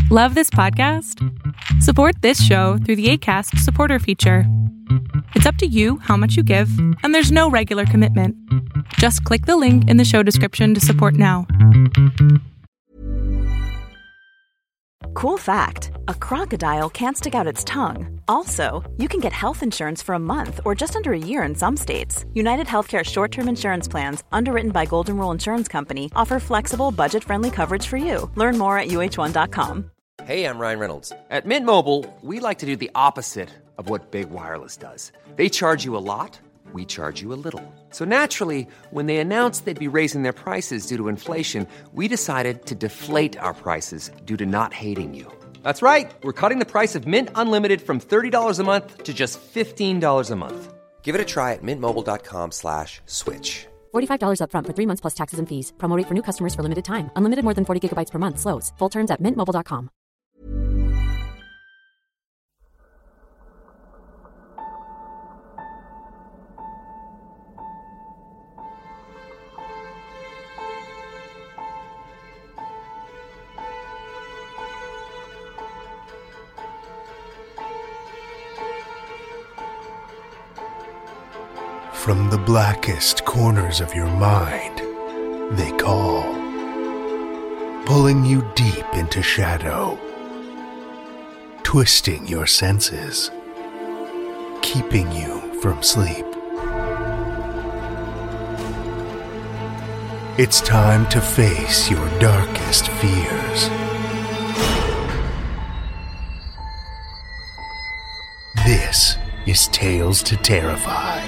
Love this podcast? Support this show through the Acast supporter feature. It's up to you how much you give, and there's no regular commitment. Just click the link in the show description to support now. Cool fact, a crocodile can't stick out its tongue. Also, you can get health insurance for a month or just under a year in some states. United Healthcare short-term insurance plans, underwritten by Golden Rule Insurance Company, offer flexible, budget-friendly coverage for you. Learn more at uh1.com. Hey, I'm Ryan Reynolds. At Mint Mobile, we like to do the opposite of what Big Wireless does. They charge you a lot, we charge you a little. So naturally, when they announced they'd be raising their prices due to inflation, we decided to deflate our prices due to not hating you. That's right. We're cutting the price of Mint Unlimited from $30 a month to just $15 a month. Give it a try at mintmobile.com/switch. $45 up front for 3 months plus taxes and fees. Promo rate for new customers for limited time. Unlimited more than 40 gigabytes per month. Slows full terms at mintmobile.com. From the blackest corners of your mind, they call, pulling you deep into shadow, twisting your senses, keeping you from sleep. It's time to face your darkest fears. This is Tales to Terrify.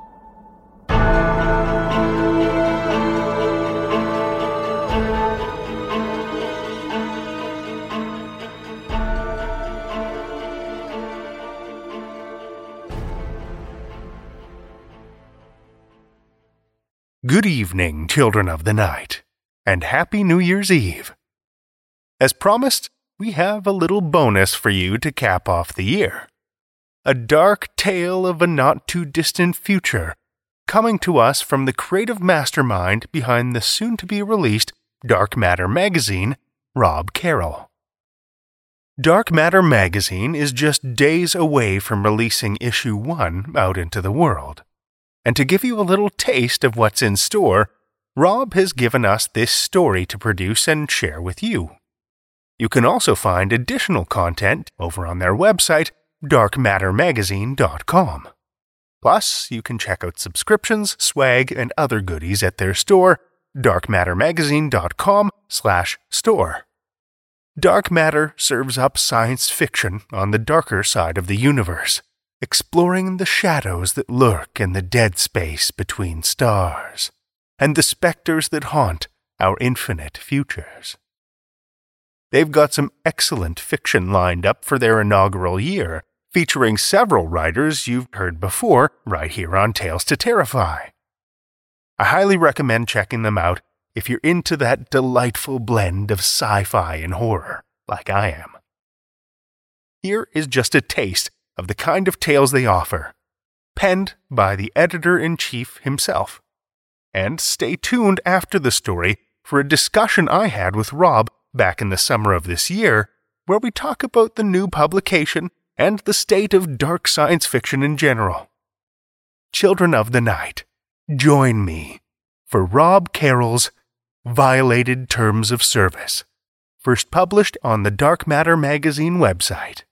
Good evening, children of the night, and Happy New Year's Eve. As promised, we have a little bonus for you to cap off the year. A dark tale of a not-too-distant future, coming to us from the creative mastermind behind the soon-to-be-released Dark Matter magazine, Rob Carroll. Dark Matter magazine is just days away from releasing issue 1 out into the world. And to give you a little taste of what's in store, Rob has given us this story to produce and share with you. You can also find additional content over on their website, darkmattermagazine.com. Plus, you can check out subscriptions, swag, and other goodies at their store, darkmattermagazine.com/store. Dark Matter serves up science fiction on the darker side of the universe, exploring the shadows that lurk in the dead space between stars, and the specters that haunt our infinite futures. They've got some excellent fiction lined up for their inaugural year, featuring several writers you've heard before right here on Tales to Terrify. I highly recommend checking them out if you're into that delightful blend of sci-fi and horror, like I am. Here is just a taste of the kind of tales they offer, penned by the editor-in-chief himself. And stay tuned after the story for a discussion I had with Rob back in the summer of this year, where we talk about the new publication and the state of dark science fiction in general. Children of the Night, join me for Rob Carroll's Violated Terms of Service, first published on the Dark Matter magazine website.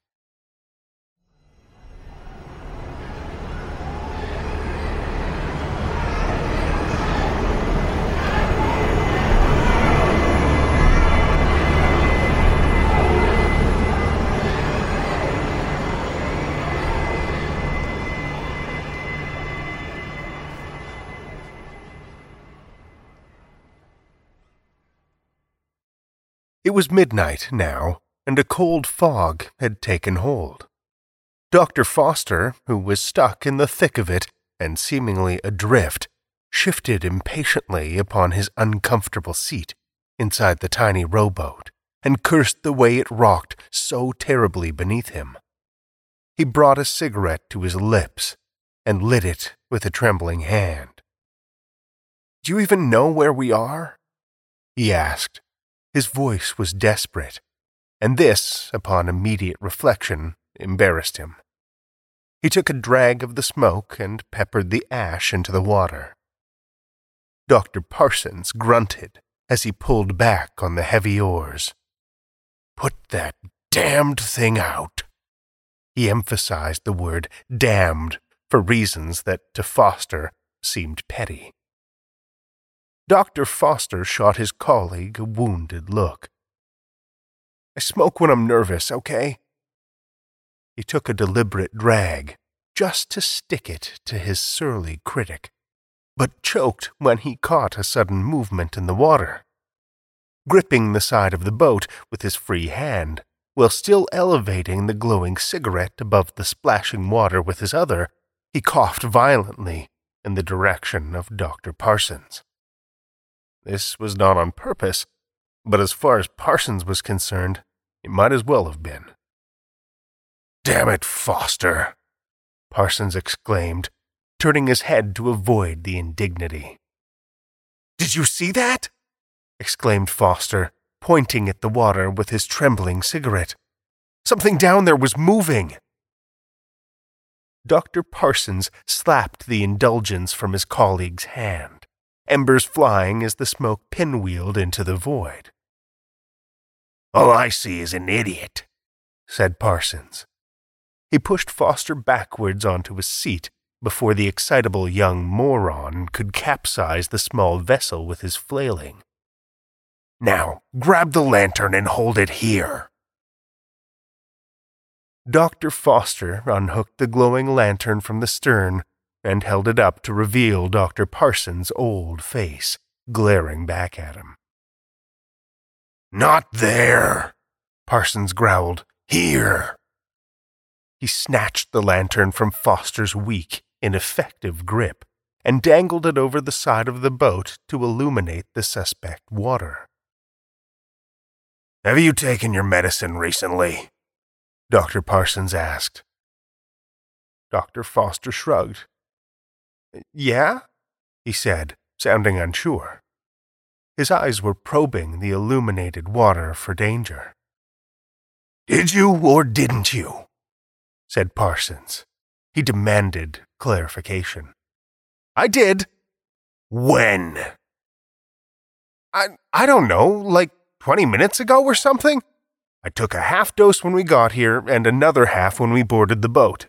It was midnight now, and a cold fog had taken hold. Dr. Foster, who was stuck in the thick of it and seemingly adrift, shifted impatiently upon his uncomfortable seat inside the tiny rowboat and cursed the way it rocked so terribly beneath him. He brought a cigarette to his lips and lit it with a trembling hand. "Do you even know where we are?" he asked. His voice was desperate. and this, upon immediate reflection, embarrassed him. He took a drag of the smoke and peppered the ash into the water. Dr. Parsons grunted as he pulled back on the heavy oars. "Put that damned thing out." He emphasized the word damned for reasons that to Foster seemed petty. Dr. Foster shot his colleague a wounded look. "I smoke when I'm nervous, okay?" He took a deliberate drag, just to stick it to his surly critic, but choked when he caught a sudden movement in the water. Gripping the side of the boat with his free hand, while still elevating the glowing cigarette above the splashing water with his other, he coughed violently in the direction of Dr. Parsons. This was not on purpose, but as far as Parsons was concerned, it might as well have been. "Damn it, Foster!" Parsons exclaimed, turning his head to avoid the indignity. "Did you see that?" exclaimed Foster, pointing at the water with his trembling cigarette. "Something down there was moving." Dr. Parsons slapped the indulgence from his colleague's hand, embers flying as the smoke pinwheeled into the void. "All I see is an idiot," said Parsons. He pushed Foster backwards onto his seat before the excitable young moron could capsize the small vessel with his flailing. "Now, grab the lantern and hold it here." Dr. Foster unhooked the glowing lantern from the stern and held it up to reveal Dr. Parsons' old face, glaring back at him. "Not there," Parsons growled. "Here." He snatched the lantern from Foster's weak, ineffective grip and dangled it over the side of the boat to illuminate the suspect water. "Have you taken your medicine recently?" Dr. Parsons asked. Dr. Foster shrugged. "Yeah?" he said, sounding unsure. His eyes were probing the illuminated water for danger. "Did you or didn't you?" said Parsons. He demanded clarification. "I did." "When?" I don't know, like 20 minutes ago or something? I took a half dose when we got here and another half when we boarded the boat."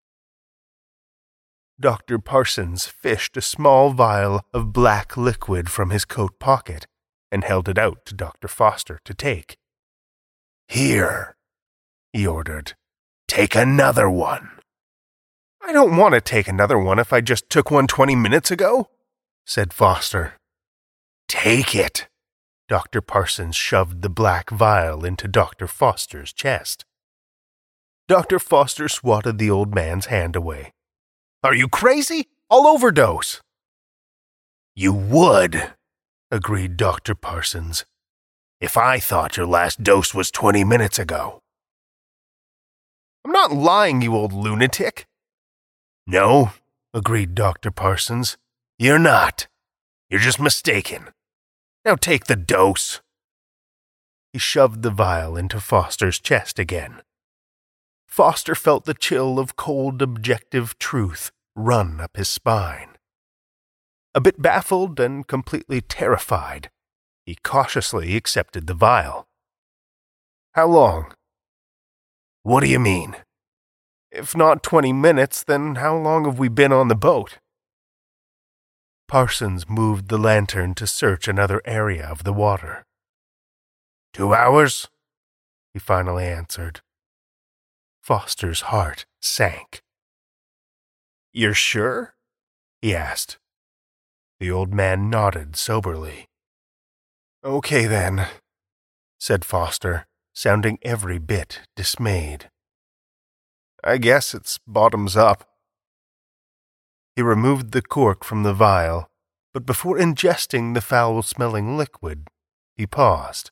Dr. Parsons fished a small vial of black liquid from his coat pocket and held it out to Dr. Foster to take. "Here," he ordered. "Take another one." "I don't want to take another one if I just took one 20 minutes ago," said Foster. "Take it." Dr. Parsons shoved the black vial into Dr. Foster's chest. Dr. Foster swatted the old man's hand away. "Are you crazy? I'll overdose." "You would," agreed Dr. Parsons, "if I thought your last dose was 20 minutes ago." "I'm not lying, you old lunatic." "No," agreed Dr. Parsons. "You're not. You're just mistaken. Now take the dose." He shoved the vial into Foster's chest again. Foster felt the chill of cold, objective truth run up his spine. A bit baffled and completely terrified, he cautiously accepted the vial. "How long?" "What do you mean?" "If not 20 minutes, then how long have we been on the boat?" Parsons moved the lantern to search another area of the water. 2 hours, he finally answered. Foster's heart sank. "You're sure?" he asked. The old man nodded soberly. "Okay then," said Foster, sounding every bit dismayed. "I guess it's bottoms up." He removed the cork from the vial, but before ingesting the foul-smelling liquid, he paused.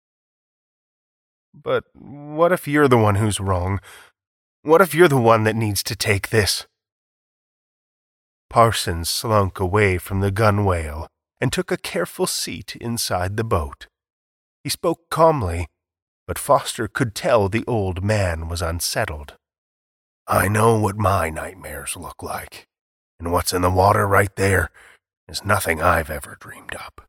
"But what if you're the one who's wrong? What if you're the one that needs to take this?" Parsons slunk away from the gunwale and took a careful seat inside the boat. He spoke calmly, but Foster could tell the old man was unsettled. "I know what my nightmares look like, and what's in the water right there is nothing I've ever dreamed up."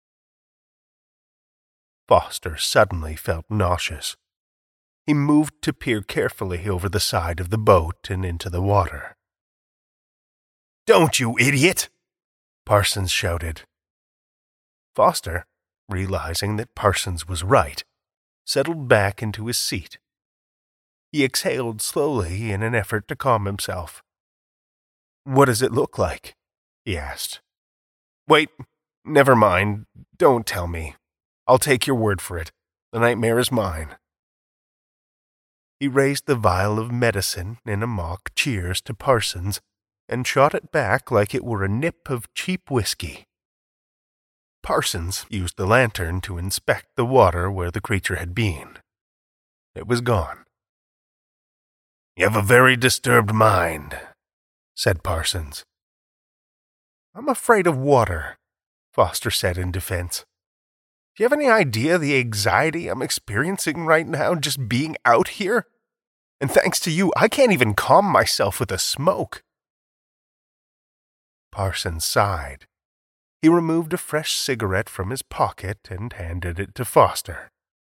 Foster suddenly felt nauseous. He moved to peer carefully over the side of the boat and into the water. "Don't, you idiot!" Parsons shouted. Foster, realizing that Parsons was right, settled back into his seat. He exhaled slowly in an effort to calm himself. "What does it look like?" he asked. "Wait, never mind. Don't tell me. I'll take your word for it. The nightmare is mine." He raised the vial of medicine in a mock cheers to Parsons and shot it back like it were a nip of cheap whiskey. Parsons used the lantern to inspect the water where the creature had been. It was gone. "You have a very disturbed mind," said Parsons. "I'm afraid of water," Foster said in defense. "Do you have any idea the anxiety I'm experiencing right now just being out here? And thanks to you, I can't even calm myself with a smoke." Parsons sighed. He removed a fresh cigarette from his pocket and handed it to Foster.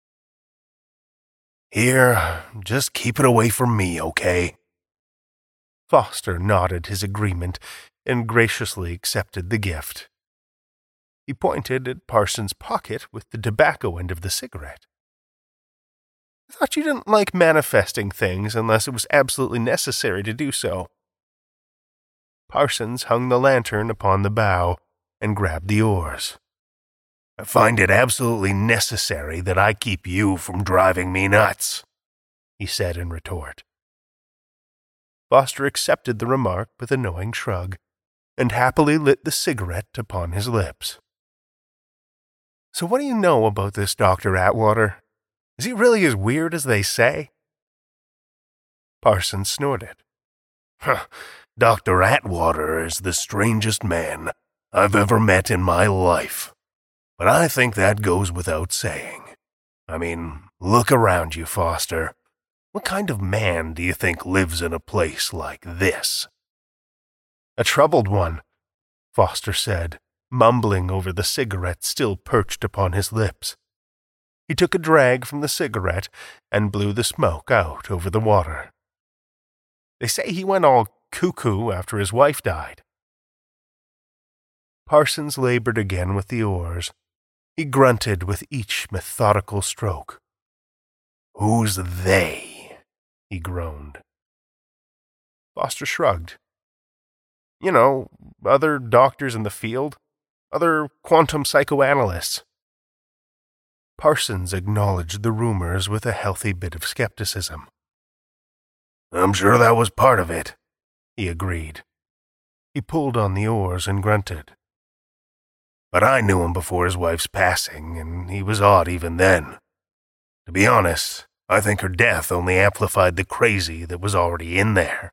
"Here, just keep it away from me, okay?" Foster nodded his agreement and graciously accepted the gift. He pointed at Parsons' pocket with the tobacco end of the cigarette. "I thought you didn't like manifesting things unless it was absolutely necessary to do so." Parsons hung the lantern upon the bow and grabbed the oars. "I find it absolutely necessary that I keep you from driving me nuts," he said in retort. Foster accepted the remark with a knowing shrug and happily lit the cigarette upon his lips. "So what do you know about this Dr. Atwater? Is he really as weird as they say?" Parsons snorted. "Dr. Atwater is the strangest man I've ever met in my life. But I think that goes without saying. I mean, look around you, Foster. What kind of man do you think lives in a place like this?" "A troubled one," Foster said, mumbling over the cigarette still perched upon his lips. He took a drag from the cigarette and blew the smoke out over the water. "They say he went all cuckoo after his wife died." Parsons labored again with the oars. He grunted with each methodical stroke. "Who's they?" he groaned. Foster shrugged. "You know, other doctors in the field, other quantum psychoanalysts." Parsons acknowledged the rumors with a healthy bit of skepticism. "I'm sure that was part of it," he agreed. He pulled on the oars and grunted. "But I knew him before his wife's passing, and he was odd even then. To be honest, I think her death only amplified the crazy that was already in there."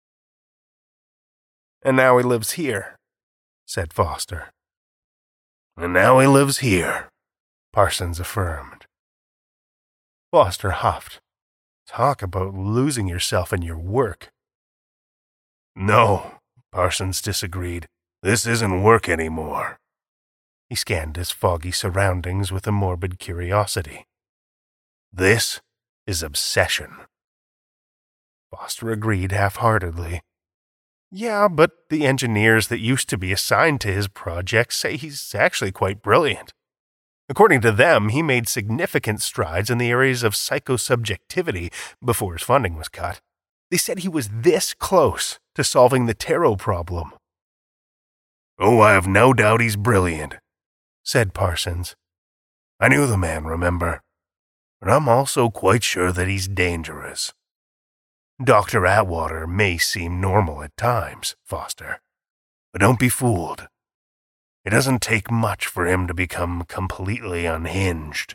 "And now he lives here," said Foster. "And now he lives here," Parsons affirmed. Foster huffed. "Talk about losing yourself in your work." "No," Parsons disagreed. "This isn't work anymore." He scanned his foggy surroundings with a morbid curiosity. "This is obsession." Foster agreed half-heartedly. "Yeah, but the engineers that used to be assigned to his project say he's actually quite brilliant. According to them, he made significant strides in the areas of psychosubjectivity before his funding was cut. They said he was this close to solving the tarot problem." "Oh, I have no doubt he's brilliant," said Parsons. "I knew the man, remember? But I'm also quite sure that he's dangerous. Dr. Atwater may seem normal at times, Foster, but don't be fooled. It doesn't take much for him to become completely unhinged."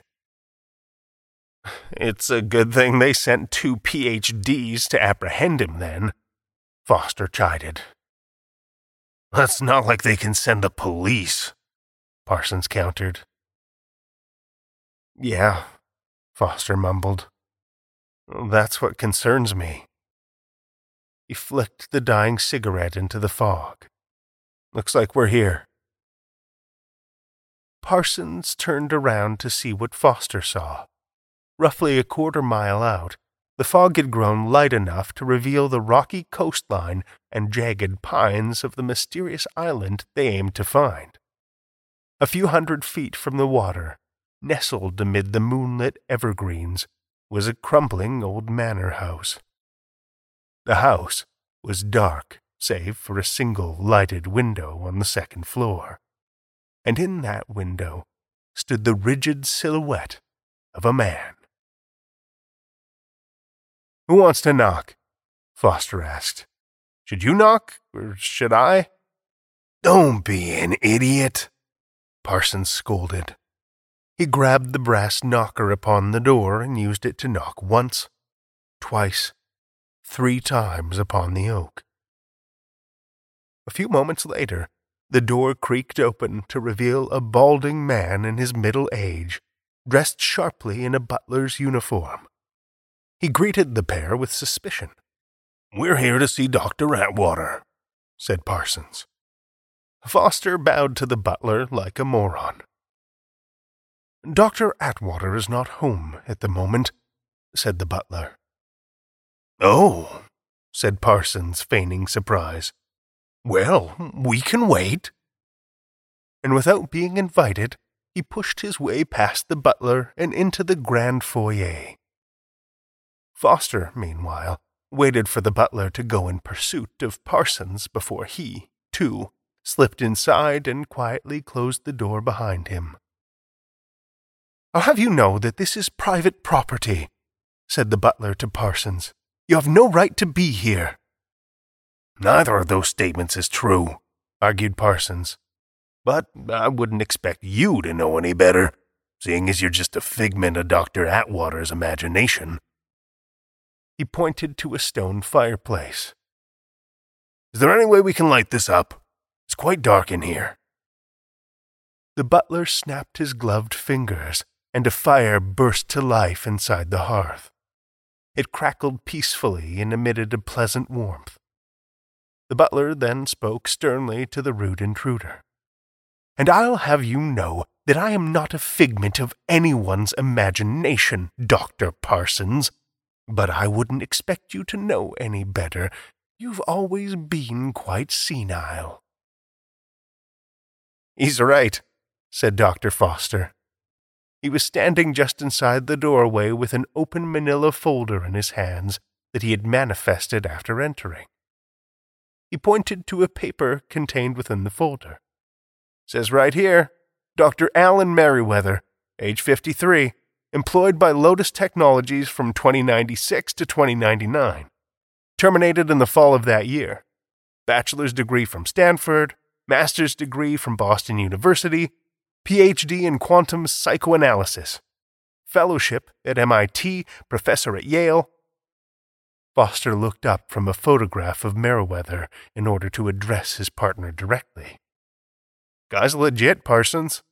"It's a good thing they sent 2 PhDs to apprehend him, then," Foster chided. "It's not like they can send the police," Parsons countered. "Yeah, Foster mumbled. That's what concerns me. He flicked the dying cigarette into the fog. Looks like we're here. Parsons turned around to see what Foster saw. Roughly a quarter-mile out, the fog had grown light enough to reveal the rocky coastline and jagged pines of the mysterious island they aimed to find. A few 100 feet from the water, nestled amid the moonlit evergreens, was a crumbling old manor house. The house was dark, save for a single lighted window on the second floor, and in that window stood the rigid silhouette of a man. "Who wants to knock?" Foster asked. "Should you knock, or should I?" "Don't be an idiot," Parsons scolded. He grabbed the brass knocker upon the door and used it to knock once, twice, 3 times upon the oak. A few moments later, the door creaked open to reveal a balding man in his middle age, dressed sharply in a butler's uniform. He greeted the pair with suspicion. "We're here to see Dr. Atwater," said Parsons. Foster bowed to the butler like a moron. "Dr. Atwater is not home at the moment," said the butler. "Oh," said Parsons, feigning surprise. "Well, we can wait." And without being invited, he pushed his way past the butler and into the grand foyer. Foster, meanwhile, waited for the butler to go in pursuit of Parsons before he, too, slipped inside and quietly closed the door behind him. "I'll have you know that this is private property," said the butler to Parsons. "You have no right to be here." "Neither of those statements is true," argued Parsons. "But I wouldn't expect you to know any better, seeing as you're just a figment of Dr. Atwater's imagination." He pointed to a stone fireplace. "Is there any way we can light this up? It's quite dark in here." The butler snapped his gloved fingers, and a fire burst to life inside the hearth. It crackled peacefully and emitted a pleasant warmth. The butler then spoke sternly to the rude intruder. "And I'll have you know that I am not a figment of anyone's imagination, Dr. Parsons. But I wouldn't expect you to know any better. You've always been quite senile." "He's right," said Dr. Foster. He was standing just inside the doorway with an open manila folder in his hands that he had manifested after entering. He pointed to a paper contained within the folder. "Says right here, Dr. Alan Merriweather, age 53, employed by Lotus Technologies from 2096 to 2099. Terminated in the fall of that year. Bachelor's degree from Stanford, master's degree from Boston University, PhD in quantum psychoanalysis, fellowship at MIT, professor at Yale." Foster looked up from a photograph of Merriweather in order to address his partner directly. "Guy's legit, Parsons."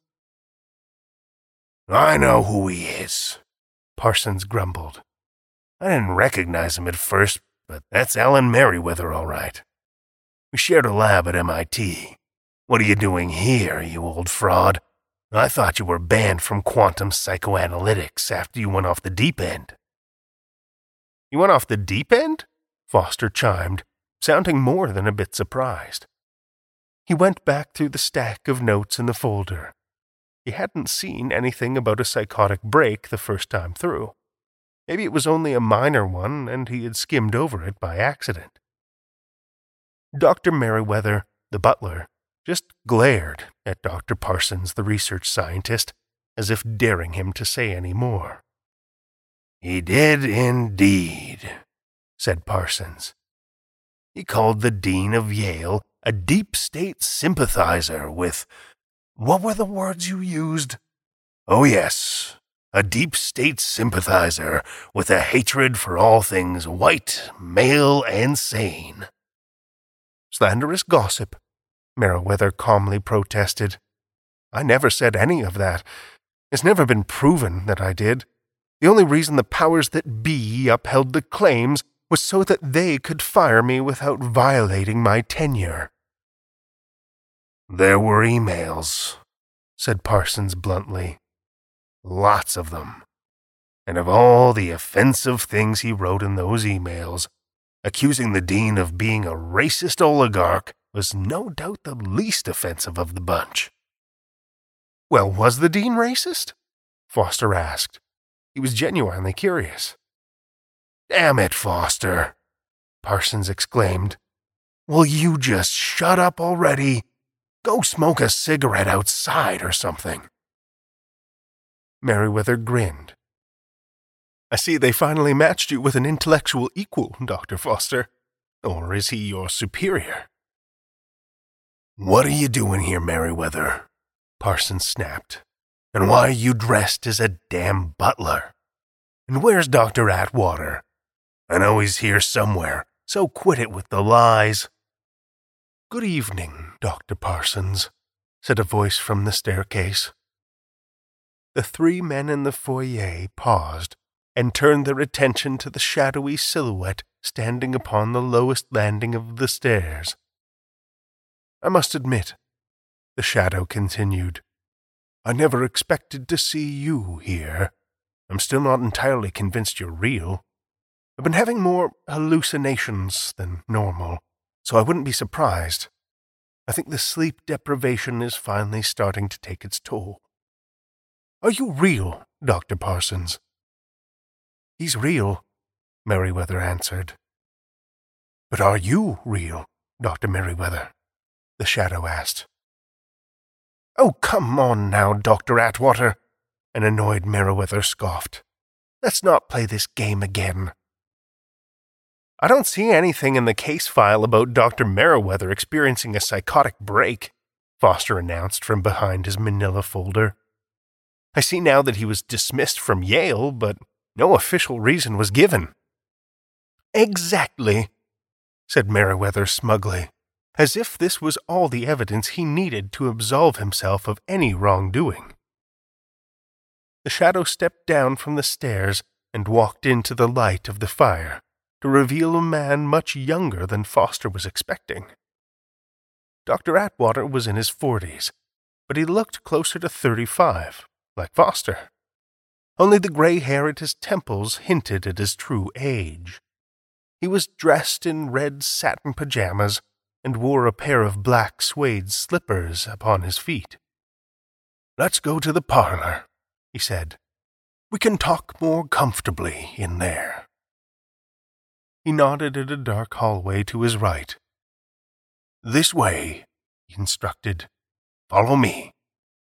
"I know who he is," Parsons grumbled. "I didn't recognize him at first, but that's Alan Merriweather, all right. We shared a lab at MIT. What are you doing here, you old fraud? I thought you were banned from quantum psychoanalytics after you went off the deep end." "You went off the deep end?" Foster chimed, sounding more than a bit surprised. He went back through the stack of notes in the folder. He hadn't seen anything about a psychotic break the first time through. Maybe it was only a minor one, and he had skimmed over it by accident. Dr. Merriweather, the butler, just glared at Dr. Parsons, the research scientist, as if daring him to say any more. "He did indeed," said Parsons. "He called the dean of Yale a deep state sympathizer with— what were the words you used? Oh yes, a deep state sympathizer with a hatred for all things white, male, and sane." "Slanderous gossip," Merriweather calmly protested. "I never said any of that. It's never been proven that I did. The only reason the powers that be upheld the claims was so that they could fire me without violating my tenure." "There were emails," said Parsons bluntly. "Lots of them. And of all the offensive things he wrote in those emails, accusing the dean of being a racist oligarch was no doubt the least offensive of the bunch." "Well, was the dean racist?" Foster asked. He was genuinely curious. "Damn it, Foster," Parsons exclaimed. "Will you just shut up already? Go smoke a cigarette outside or something." Merriweather grinned. "I see they finally matched you with an intellectual equal, Dr. Foster. Or is he your superior?" "What are you doing here, Merriweather?" Parsons snapped. "And why are you dressed as a damn butler? And where's Dr. Atwater? I know he's here somewhere, so quit it with the lies." "Good evening, Dr. Parsons," said a voice from the staircase. The three men in the foyer paused and turned their attention to the shadowy silhouette standing upon the lowest landing of the stairs. "I must admit," the shadow continued, "I never expected to see you here. I'm still not entirely convinced you're real. I've been having more hallucinations than normal, so I wouldn't be surprised. I think the sleep deprivation is finally starting to take its toll. Are you real, Dr. Parsons?" "He's real," Merriweather answered. "But are you real, Dr. Merriweather?" the shadow asked. "Oh, come on now, Dr. Atwater," an annoyed Merriweather scoffed. "Let's not play this game again." "I don't see anything in the case file about Dr. Merriweather experiencing a psychotic break," Foster announced from behind his manila folder. "I see now that he was dismissed from Yale, but no official reason was given." "Exactly," said Merriweather smugly, as if this was all the evidence he needed to absolve himself of any wrongdoing. The shadow stepped down from the stairs and walked into the light of the fire to reveal a man much younger than Foster was expecting. Dr. Atwater was in his 40s, but he looked closer to 35, like Foster. Only the gray hair at his temples hinted at his true age. He was dressed in red satin pajamas and wore a pair of black suede slippers upon his feet. "Let's go to the parlor," he said. "We can talk more comfortably in there." He nodded at a dark hallway to his right. "This way," he instructed. "Follow me."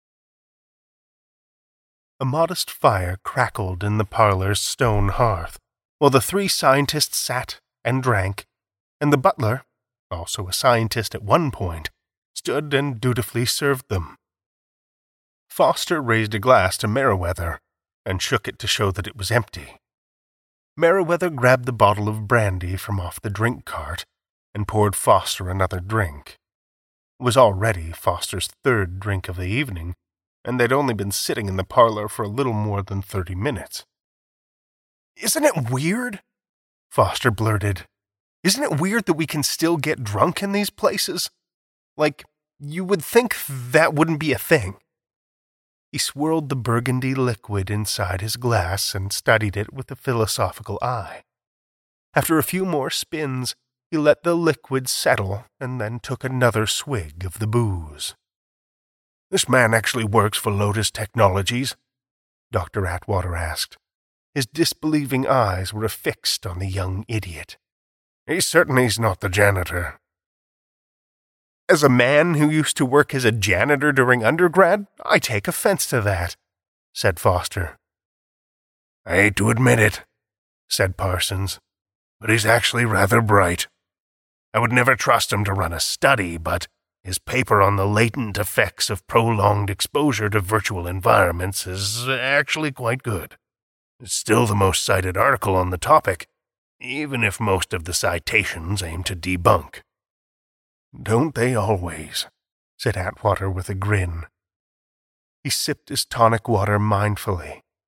A modest fire crackled in the parlor's stone hearth, while the three scientists sat and drank, and the butler, also a scientist at one point, stood and dutifully served them. Foster raised a glass to Merriweather and shook it to show that it was empty. Merriweather grabbed the bottle of brandy from off the drink cart and poured Foster another drink. It was already Foster's third drink of the evening, and they'd only been sitting in the parlor for a little more than 30 minutes. "Isn't it weird?" Foster blurted. "Isn't it weird that we can still get drunk in these places? Like, you would think that wouldn't be a thing." He swirled the burgundy liquid inside his glass and studied it with a philosophical eye. After a few more spins, he let the liquid settle and then took another swig of the booze. "This man actually works for Lotus Technologies?" Dr. Atwater asked. His disbelieving eyes were affixed on the young idiot. "He certainly's not the janitor." "As a man who used to work as a janitor during undergrad, I take offense to that," said Foster. "I hate to admit it," said Parsons, "but he's actually rather bright. I would never trust him to run a study, but his paper on the latent effects of prolonged exposure to virtual environments is actually quite good. It's still the most cited article on the topic, even if most of the citations aim to debunk." "Don't they always?" said Atwater with a grin. He sipped his tonic water mindfully.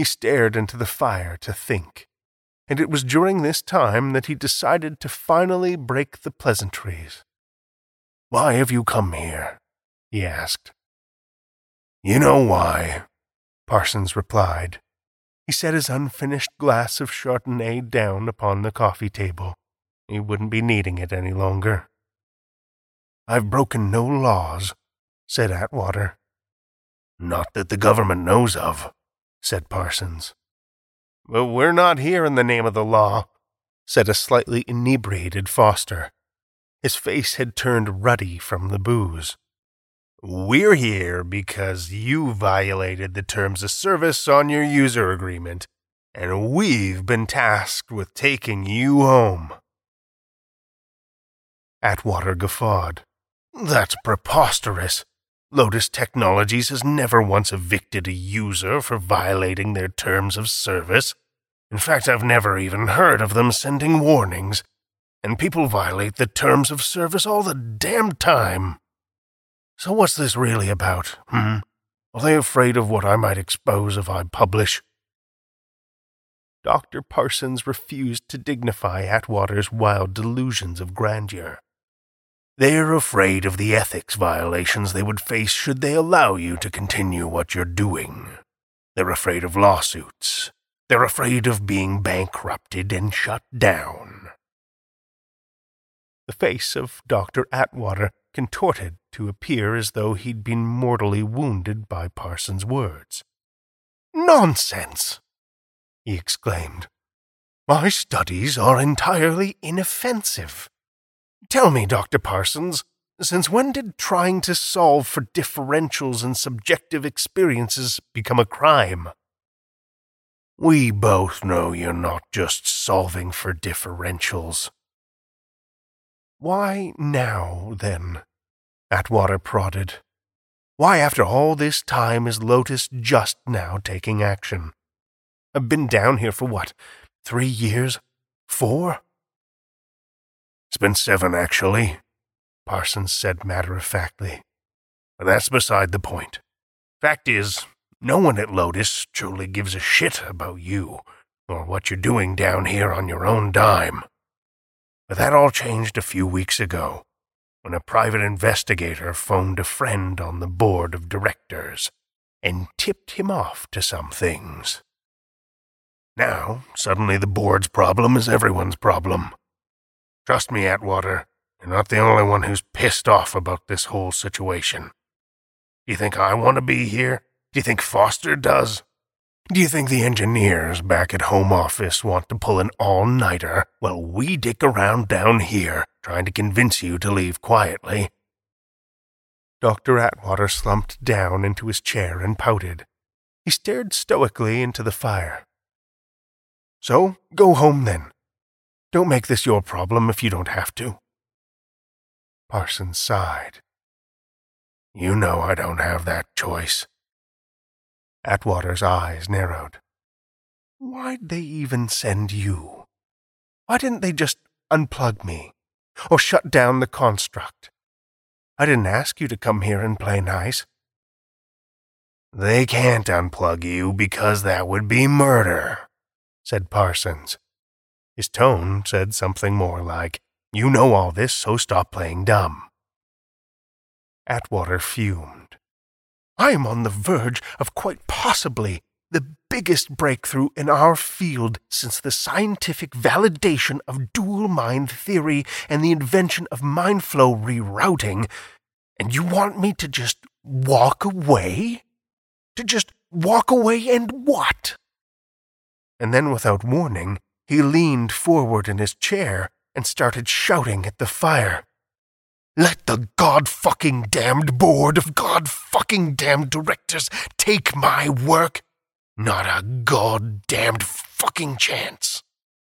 He stared into the fire to think, and it was during this time that he decided to finally break the pleasantries. "Why have you come here?" he asked. "You know why," Parsons replied. He set his unfinished glass of Chardonnay down upon the coffee table. He wouldn't be needing it any longer. "I've broken no laws," said Atwater. "Not that the government knows of," said Parsons. "Well, we're not here in the name of the law," said a slightly inebriated Foster. His face had turned ruddy from the booze. "We're here because you violated the terms of service on your user agreement, and we've been tasked with taking you home." Atwater guffawed. "That's preposterous. Lotus Technologies has never once evicted a user for violating their terms of service. In fact, I've never even heard of them sending warnings. And people violate the terms of service all the damn time. So what's this really about, Are they afraid of what I might expose if I publish?" Dr. Parsons refused to dignify Atwater's wild delusions of grandeur. "They're afraid of the ethics violations they would face should they allow you to continue what you're doing. They're afraid of lawsuits. They're afraid of being bankrupted and shut down." The face of Dr. Atwater contorted to appear as though he'd been mortally wounded by Parsons' words. "Nonsense!" he exclaimed. "My studies are entirely inoffensive. Tell me, Dr. Parsons, since when did trying to solve for differentials and subjective experiences become a crime?" "We both know you're not just solving for differentials." "Why now, then?" Atwater prodded. "Why, after all this time, is Lotus just now taking action? I've been down here for what, 3 years? 4? "It's been 7, actually," Parsons said matter-of-factly. "But that's beside the point. Fact is, no one at Lotus truly gives a shit about you, or what you're doing down here on your own dime. But that all changed a few weeks ago, when a private investigator phoned a friend on the board of directors and tipped him off to some things. Now, suddenly the board's problem is everyone's problem. Trust me, Atwater, you're not the only one who's pissed off about this whole situation. Do you think I want to be here? Do you think Foster does? Do you think the engineers back at home office want to pull an all-nighter while we dick around down here trying to convince you to leave quietly?" Dr. Atwater slumped down into his chair and pouted. He stared stoically into the fire. "So, go home then. Don't make this your problem if you don't have to." Parsons sighed. "You know I don't have that choice." Atwater's eyes narrowed. "Why'd they even send you? Why didn't they just unplug me, or shut down the construct? I didn't ask you to come here and play nice." "They can't unplug you because that would be murder," said Parsons. His tone said something more like, "You know all this, so stop playing dumb." Atwater fumed. "I am on the verge of quite possibly the biggest breakthrough in our field since the scientific validation of dual mind theory and the invention of mind flow rerouting, and you want me to just walk away? To just walk away and what?" And then, without warning, he leaned forward in his chair and started shouting at the fire. "Let the God-fucking-damned board of God-fucking-damned directors take my work. Not a God-damned fucking chance."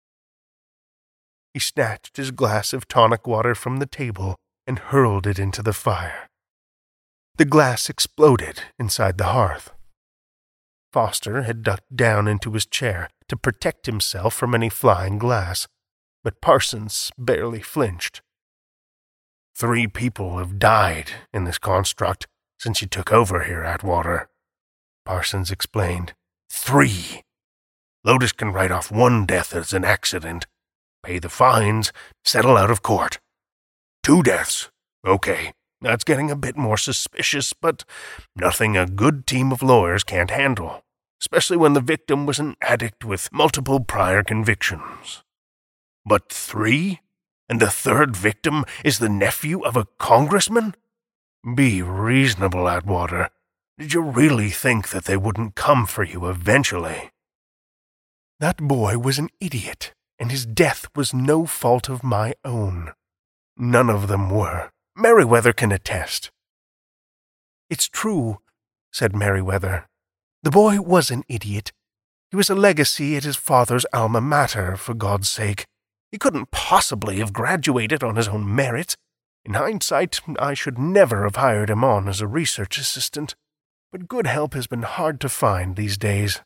He snatched his glass of tonic water from the table and hurled it into the fire. The glass exploded inside the hearth. Foster had ducked down into his chair to protect himself from any flying glass, but Parsons barely flinched. 3 people have died in this construct since you took over here, Atwater," Parsons explained. 3. Lotus can write off 1 death as an accident, pay the fines, settle out of court. 2 deaths. Okay, that's getting a bit more suspicious, but nothing a good team of lawyers can't handle, especially when the victim was an addict with multiple prior convictions. But 3? And the 3rd victim is the nephew of a congressman? Be reasonable, Atwater. Did you really think that they wouldn't come for you eventually? That boy was an idiot, and his death was no fault of my own. None of them were. Merriweather can attest. It's true, said Merriweather. The boy was an idiot. He was a legacy at his father's alma mater, for God's sake. He couldn't possibly have graduated on his own merits. In hindsight, I should never have hired him on as a research assistant, but good help has been hard to find these days.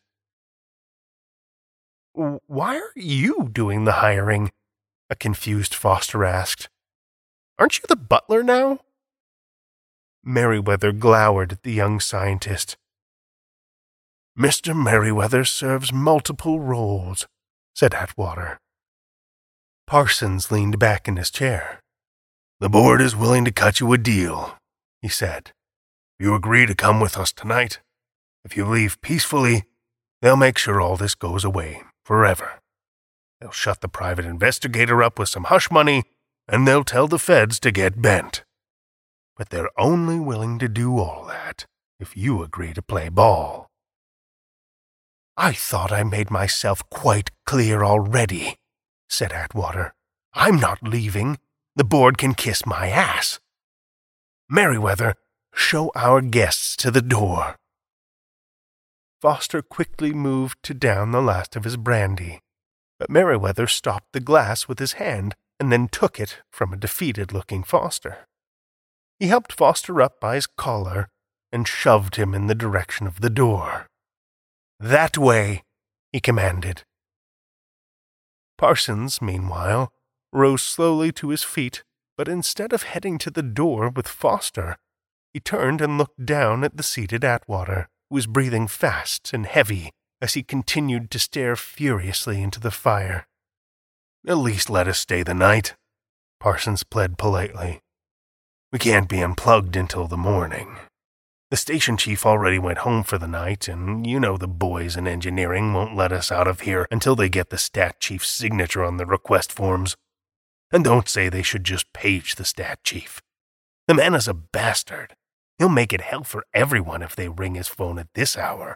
Why are you doing the hiring? A confused Foster asked. Aren't you the butler now? Merriweather glowered at the young scientist. Mr. Merriweather serves multiple roles, said Atwater. Parsons leaned back in his chair. The board is willing to cut you a deal, he said. If you agree to come with us tonight, if you leave peacefully, they'll make sure all this goes away forever. They'll shut the private investigator up with some hush money, and they'll tell the feds to get bent. But they're only willing to do all that if you agree to play ball. I thought I made myself quite clear already, said Atwater. I'm not leaving. The board can kiss my ass. Merriweather, show our guests to the door. Foster quickly moved to down the last of his brandy, but Merriweather stopped the glass with his hand and then took it from a defeated-looking Foster. He helped Foster up by his collar and shoved him in the direction of the door. That way, he commanded. Parsons, meanwhile, rose slowly to his feet, but instead of heading to the door with Foster, he turned and looked down at the seated Atwater, who was breathing fast and heavy as he continued to stare furiously into the fire. At least let us stay the night, Parsons pled politely. We can't be unplugged until the morning. The station chief already went home for the night, and you know the boys in engineering won't let us out of here until they get the stat chief's signature on the request forms. And don't say they should just page the stat chief. The man is a bastard. He'll make it hell for everyone if they ring his phone at this hour.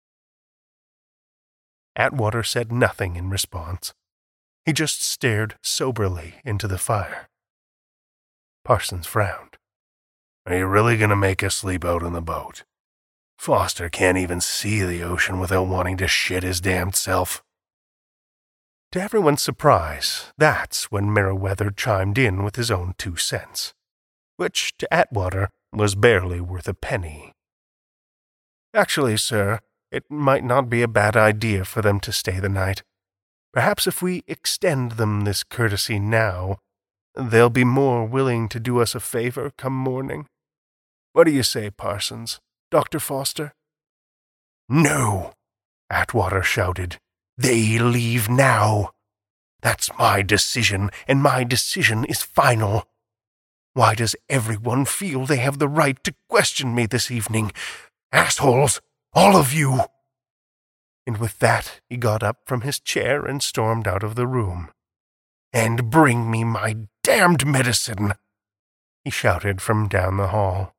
Atwater said nothing in response. He just stared soberly into the fire. Parsons frowned. Are you really going to make us sleep out on the boat? Foster can't even see the ocean without wanting to shit his damned self. To everyone's surprise, that's when Merriweather chimed in with his own 2 cents, which to Atwater was barely worth a penny. Actually, sir, it might not be a bad idea for them to stay the night. Perhaps if we extend them this courtesy now, they'll be more willing to do us a favor come morning. What do you say, Parsons? Dr. Foster? No, Atwater shouted. They leave now. That's my decision, and my decision is final. Why does everyone feel they have the right to question me this evening? Assholes, all of you! And with that, he got up from his chair and stormed out of the room. And bring me my damned medicine, he shouted from down the hall.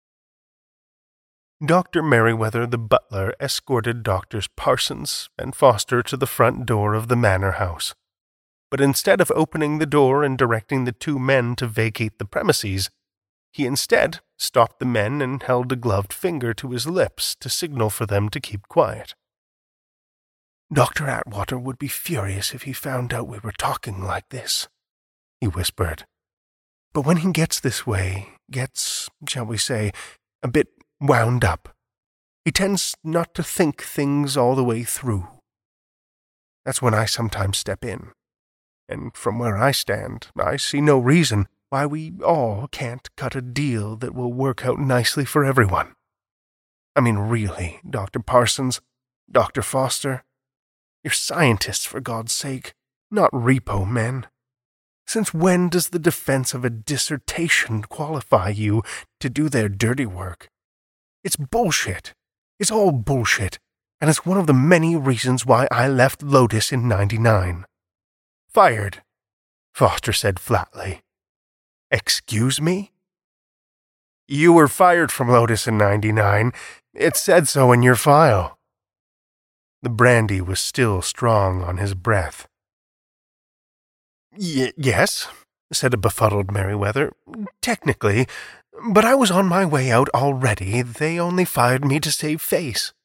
Dr. Merriweather the butler escorted Doctors Parsons and Foster to the front door of the manor house. But instead of opening the door and directing the 2 men to vacate the premises, he instead stopped the men and held a gloved finger to his lips to signal for them to keep quiet. Dr. Atwater would be furious if he found out we were talking like this, he whispered. But when he gets this way, shall we say, a bit wound up, he tends not to think things all the way through. That's when I sometimes step in. And from where I stand, I see no reason why we all can't cut a deal that will work out nicely for everyone. I mean, really, Dr. Parsons, Dr. Foster. You're scientists, for God's sake, not repo men. Since when does the defense of a dissertation qualify you to do their dirty work? It's bullshit. It's all bullshit, and it's one of the many reasons why I left Lotus in '99. Fired, Foster said flatly. Excuse me? You were fired from Lotus in '99. It said so in your file. The brandy was still strong on his breath. Yes, said a befuddled Merriweather. Technically, but I was on my way out already. They only fired me to save face.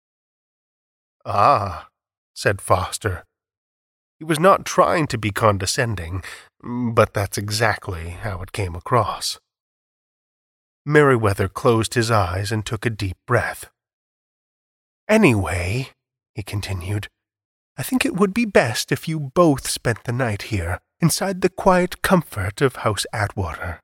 Ah, said Foster. He was not trying to be condescending, but that's exactly how it came across. Merriweather closed his eyes and took a deep breath. Anyway, he continued, I think it would be best if you both spent the night here, inside the quiet comfort of House Atwater.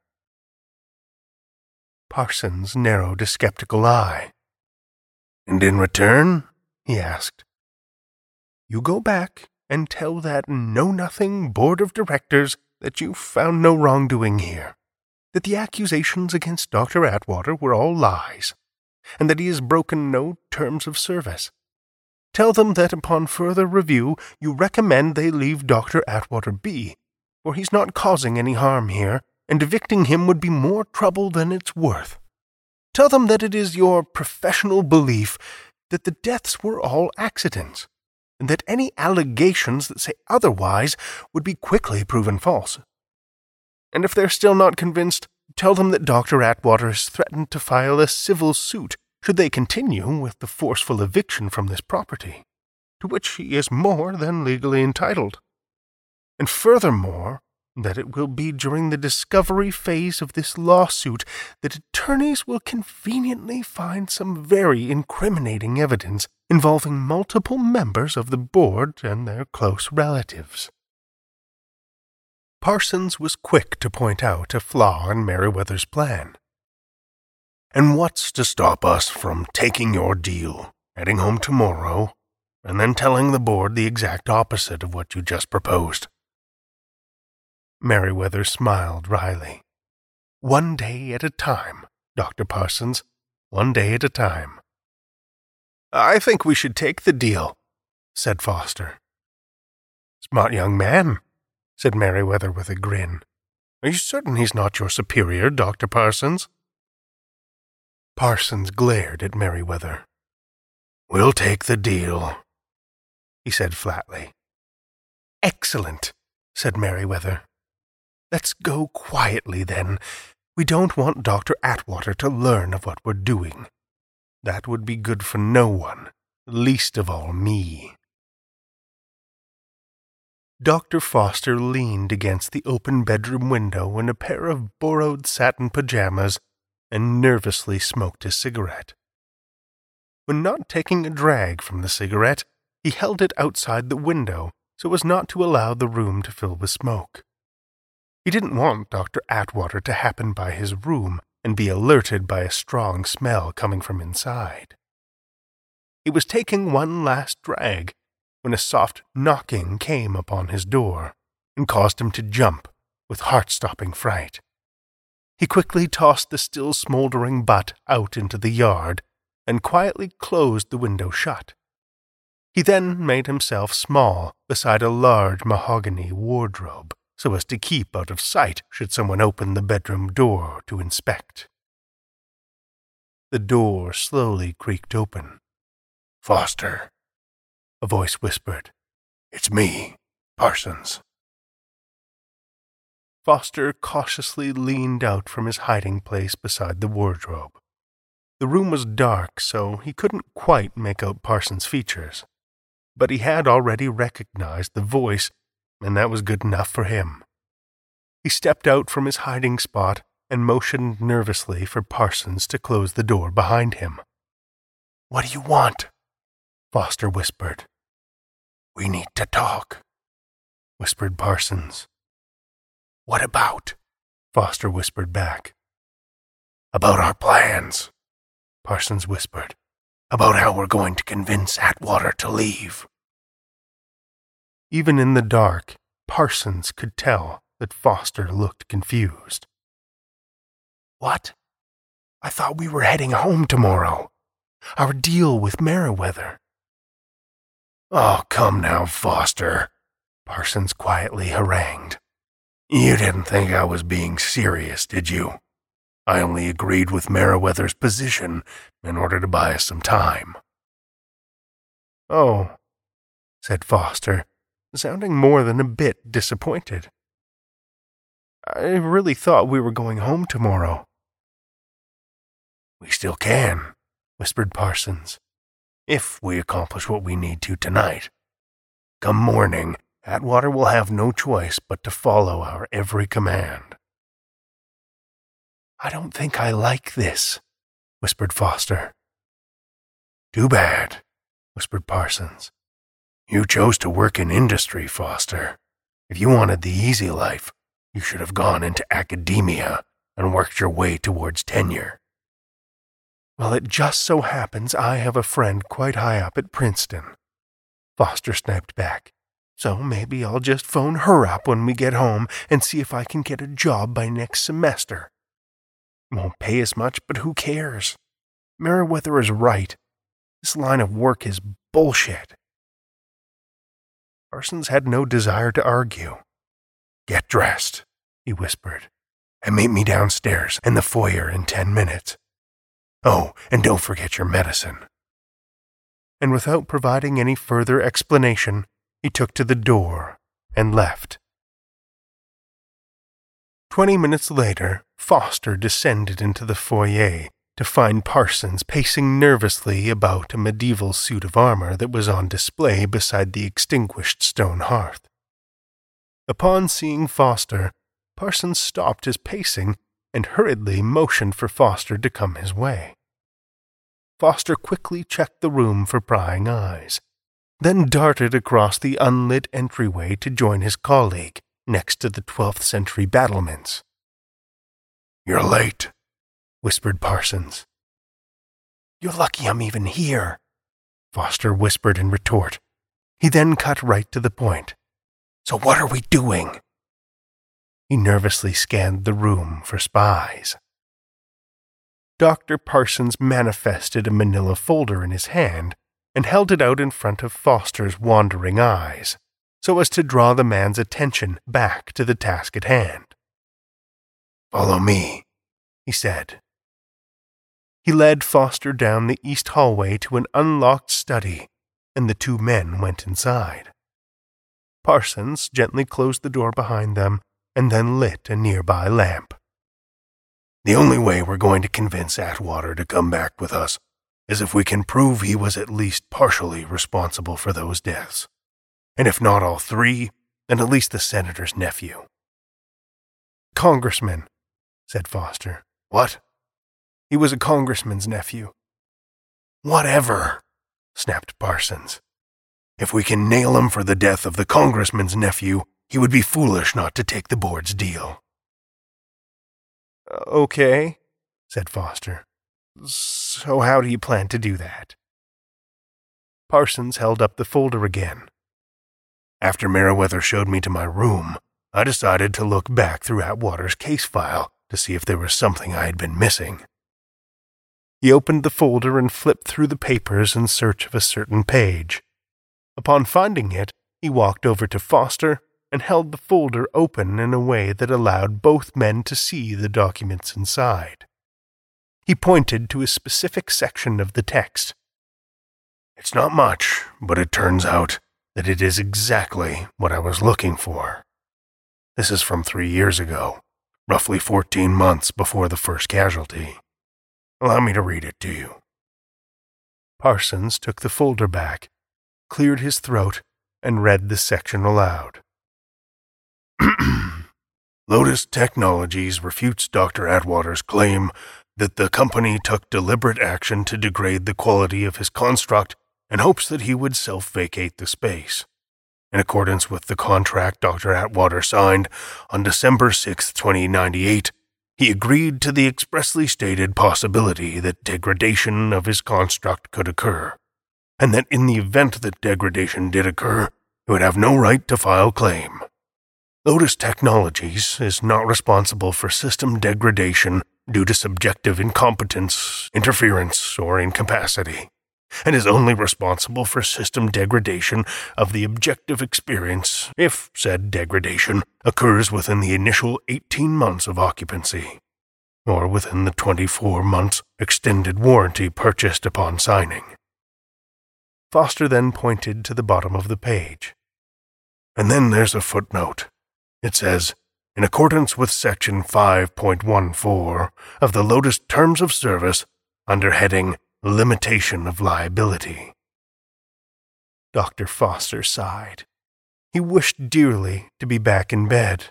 Parsons narrowed a skeptical eye. And in return? He asked. You go back and tell that know-nothing board of directors that you found no wrongdoing here, that the accusations against Dr. Atwater were all lies, and that he has broken no terms of service. Tell them that upon further review you recommend they leave Dr. Atwater be, for he's not causing any harm here, and evicting him would be more trouble than it's worth. Tell them that it is your professional belief that the deaths were all accidents, and that any allegations that say otherwise would be quickly proven false. And if they're still not convinced, tell them that Dr. Atwater has threatened to file a civil suit should they continue with the forceful eviction from this property, to which he is more than legally entitled. And furthermore, that it will be during the discovery phase of this lawsuit that attorneys will conveniently find some very incriminating evidence involving multiple members of the board and their close relatives. Parsons was quick to point out a flaw in Merriweather's plan. And what's to stop us from taking your deal, heading home tomorrow, and then telling the board the exact opposite of what you just proposed? Merriweather smiled wryly. One day at a time, Dr. Parsons. One day at a time. I think we should take the deal, said Foster. Smart young man, said Merriweather with a grin. Are you certain he's not your superior, Dr. Parsons? Parsons glared at Merriweather. We'll take the deal, he said flatly. Excellent, said Merriweather. Let's go quietly, then. We don't want Dr. Atwater to learn of what we're doing. That would be good for no one, least of all me. Dr. Foster leaned against the open bedroom window in a pair of borrowed satin pajamas and nervously smoked a cigarette. When not taking a drag from the cigarette, he held it outside the window so as not to allow the room to fill with smoke. He didn't want Dr. Atwater to happen by his room and be alerted by a strong smell coming from inside. He was taking one last drag when a soft knocking came upon his door and caused him to jump with heart-stopping fright. He quickly tossed the still smoldering butt out into the yard and quietly closed the window shut. He then made himself small beside a large mahogany wardrobe, so as to keep out of sight should someone open the bedroom door to inspect. The door slowly creaked open. Foster, a voice whispered. It's me, Parsons. Foster cautiously leaned out from his hiding place beside the wardrobe. The room was dark, so he couldn't quite make out Parsons' features, but he had already recognized the voice, and that was good enough for him. He stepped out from his hiding spot and motioned nervously for Parsons to close the door behind him. What do you want? Foster whispered. We need to talk, whispered Parsons. What about? Foster whispered back. About our plans, Parsons whispered. about how we're going to convince Atwater to leave." Even in the dark, Parsons could tell that Foster looked confused. "What? I thought we were heading home tomorrow. Our deal with Merriweather." "Oh, come now, Foster," Parsons quietly harangued. "You didn't think I was being serious, did you? I only agreed with Merriweather's position in order to buy us some time." "Oh," said Foster, sounding more than a bit disappointed. "I really thought we were going home tomorrow." "We still can," whispered Parsons, "if we accomplish what we need to tonight. Come morning, Atwater will have no choice but to follow our every command." "I don't think I like this," whispered Foster. "Too bad," whispered Parsons. "You chose to work in industry, Foster. If you wanted the easy life, you should have gone into academia and worked your way towards tenure." "Well, it just so happens I have a friend quite high up at Princeton," Foster snapped back. "So maybe I'll just phone her up when we get home and see if I can get a job by next semester. Won't pay as much, but who cares? Merriweather is right. This line of work is bullshit." Parsons had no desire to argue. "Get dressed," he whispered, "and meet me downstairs in the foyer in 10 minutes. Oh, and don't forget your medicine." And without providing any further explanation, he took to the door and left. 20 minutes later, Foster descended into the foyer to find Parsons pacing nervously about a medieval suit of armor that was on display beside the extinguished stone hearth. Upon seeing Foster, Parsons stopped his pacing and hurriedly motioned for Foster to come his way. Foster quickly checked the room for prying eyes, then darted across the unlit entryway to join his colleague next to the 12th century battlements. "You're late," whispered Parsons. "You're lucky I'm even here," Foster whispered in retort. He then cut right to the point. "So what are we doing?" He nervously scanned the room for spies. Dr. Parsons manifested a manila folder in his hand and held it out in front of Foster's wandering eyes, so as to draw the man's attention back to the task at hand. "Follow me," he said. He led Foster down the east hallway to an unlocked study, and the two men went inside. Parsons gently closed the door behind them and then lit a nearby lamp. "The only way we're going to convince Atwater to come back with us is if we can prove he was at least partially responsible for those deaths. And if not all three, then at least the senator's nephew." "Congressman," said Foster. "What?" "He was a congressman's nephew." "Whatever," snapped Parsons. "If we can nail him for the death of the congressman's nephew, he would be foolish not to take the board's deal." "Okay," said Foster. "So how do you plan to do that?" Parsons held up the folder again. "After Merriweather showed me to my room, I decided to look back through Atwater's case file to see if there was something I had been missing." He opened the folder and flipped through the papers in search of a certain page. Upon finding it, he walked over to Foster and held the folder open in a way that allowed both men to see the documents inside. He pointed to a specific section of the text. "It's not much, but it turns out that it is exactly what I was looking for. This is from 3 years ago, roughly 14 months before the first casualty. Allow me to read it to you." Parsons took the folder back, cleared his throat, and read the section aloud. "Lotus Technologies refutes Dr. Atwater's claim that the company took deliberate action to degrade the quality of his construct and hopes that he would self-vacate the space. In accordance with the contract Dr. Atwater signed on December 6, 2098, he agreed to the expressly stated possibility that degradation of his construct could occur, and that in the event that degradation did occur, he would have no right to file claim. Lotus Technologies is not responsible for system degradation due to subjective incompetence, interference, or incapacity, and is only responsible for system degradation of the objective experience if said degradation occurs within the initial 18 months of occupancy, or within the 24 months extended warranty purchased upon signing. Foster then pointed to the bottom of the page. And then there's a footnote. It says, in accordance with Section 5.14 of the Lotus Terms of Service, under heading Limitation of Liability. Dr. Foster sighed. He wished dearly to be back in bed.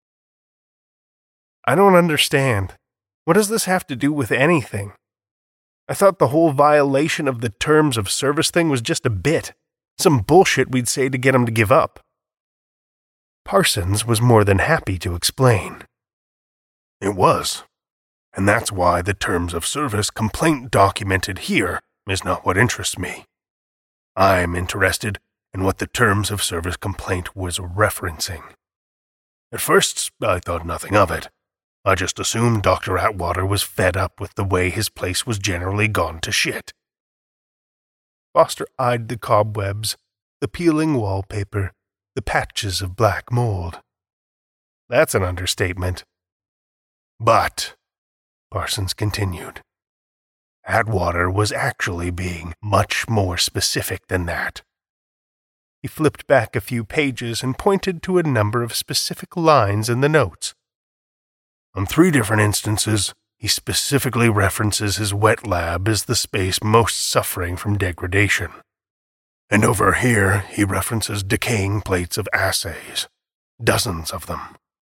I don't understand. What does this have to do with anything? I thought the whole violation of the terms of service thing was just a bit. Some bullshit we'd say to get him to give up. Parsons was more than happy to explain. It was. And that's why the terms of service complaint documented here is not what interests me. I'm interested in what the terms of service complaint was referencing. At first, I thought nothing of it. I just assumed Dr. Atwater was fed up with the way his place was generally gone to shit. Foster eyed the cobwebs, the peeling wallpaper, the patches of black mold. That's an understatement. But, Parsons continued, Atwater was actually being much more specific than that. He flipped back a few pages and pointed to a number of specific lines in the notes. On 3 different instances, he specifically references his wet lab as the space most suffering from degradation. And over here, he references decaying plates of assays, dozens of them.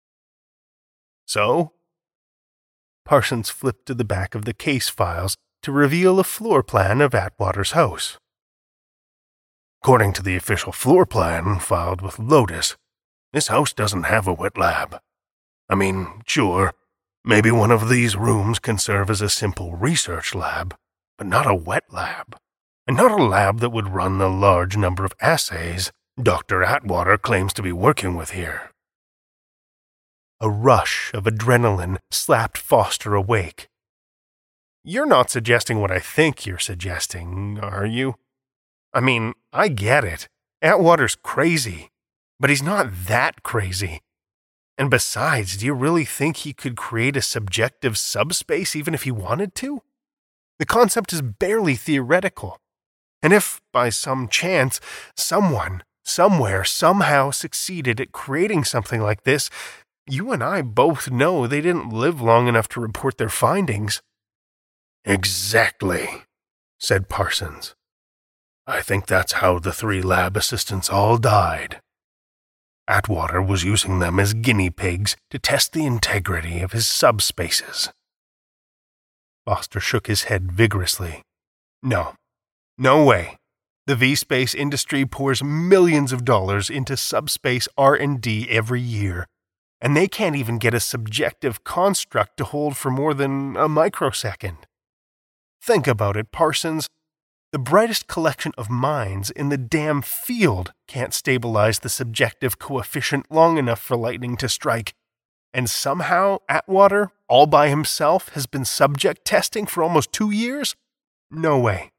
So? Parsons flipped to the back of the case files to reveal a floor plan of Atwater's house. According to the official floor plan filed with Lotus, this house doesn't have a wet lab. I mean, sure, maybe one of these rooms can serve as a simple research lab, but not a wet lab. And not a lab that would run the large number of assays Dr. Atwater claims to be working with here. A rush of adrenaline slapped Foster awake. You're not suggesting what I think you're suggesting, are you? I mean, I get it. Atwater's crazy, but he's not that crazy. And besides, do you really think he could create a subjective subspace even if he wanted to? The concept is barely theoretical. And if, by some chance, someone, somewhere, somehow succeeded at creating something like this, you and I both know they didn't live long enough to report their findings. Exactly, said Parsons. I think that's how the 3 lab assistants all died. Atwater was using them as guinea pigs to test the integrity of his subspaces. Foster shook his head vigorously. No way. The V-space industry pours millions of dollars into subspace R&D every year, and they can't even get a subjective construct to hold for more than a microsecond. Think about it, Parsons. The brightest collection of minds in the damn field can't stabilize the subjective coefficient long enough for lightning to strike, and somehow Atwater, all by himself, has been subject testing for almost 2 years? No way.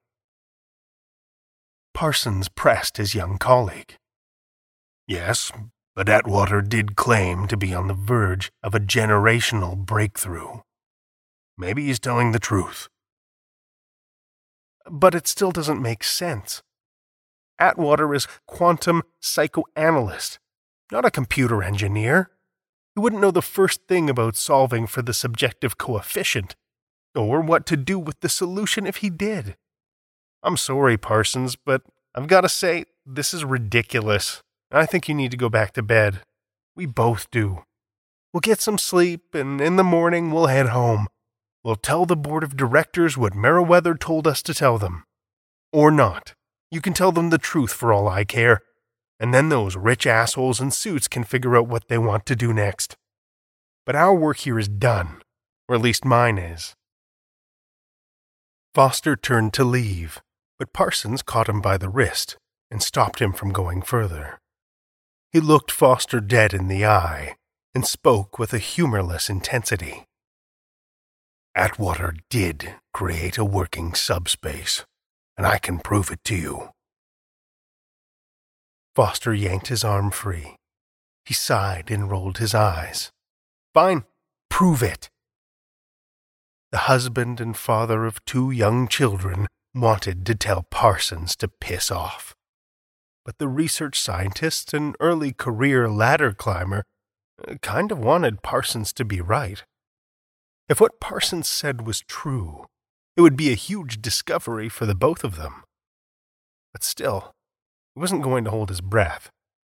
Parsons pressed his young colleague. Yes, but Atwater did claim to be on the verge of a generational breakthrough. Maybe he's telling the truth. But it still doesn't make sense. Atwater is quantum psychoanalyst, not a computer engineer. He wouldn't know the first thing about solving for the subjective coefficient, or what to do with the solution if he did. I'm sorry, Parsons, but I've got to say, this is ridiculous. I think you need to go back to bed. We both do. We'll get some sleep, and in the morning we'll head home. We'll tell the board of directors what Meriwether told us to tell them. Or not. You can tell them the truth for all I care, and then those rich assholes in suits can figure out what they want to do next. But our work here is done. or at least mine is." Foster turned to leave, but Parsons caught him by the wrist and stopped him from going further. He looked Foster dead in the eye and spoke with a humorless intensity. "Atwater did create a working subspace, and I can prove it to you." Foster yanked his arm free. He sighed and rolled his eyes. "Fine, prove it." The husband and father of 2 young children wanted to tell Parsons to piss off. But the research scientist and early career ladder climber kind of wanted Parsons to be right. If what Parsons said was true, it would be a huge discovery for the both of them. But still, he wasn't going to hold his breath.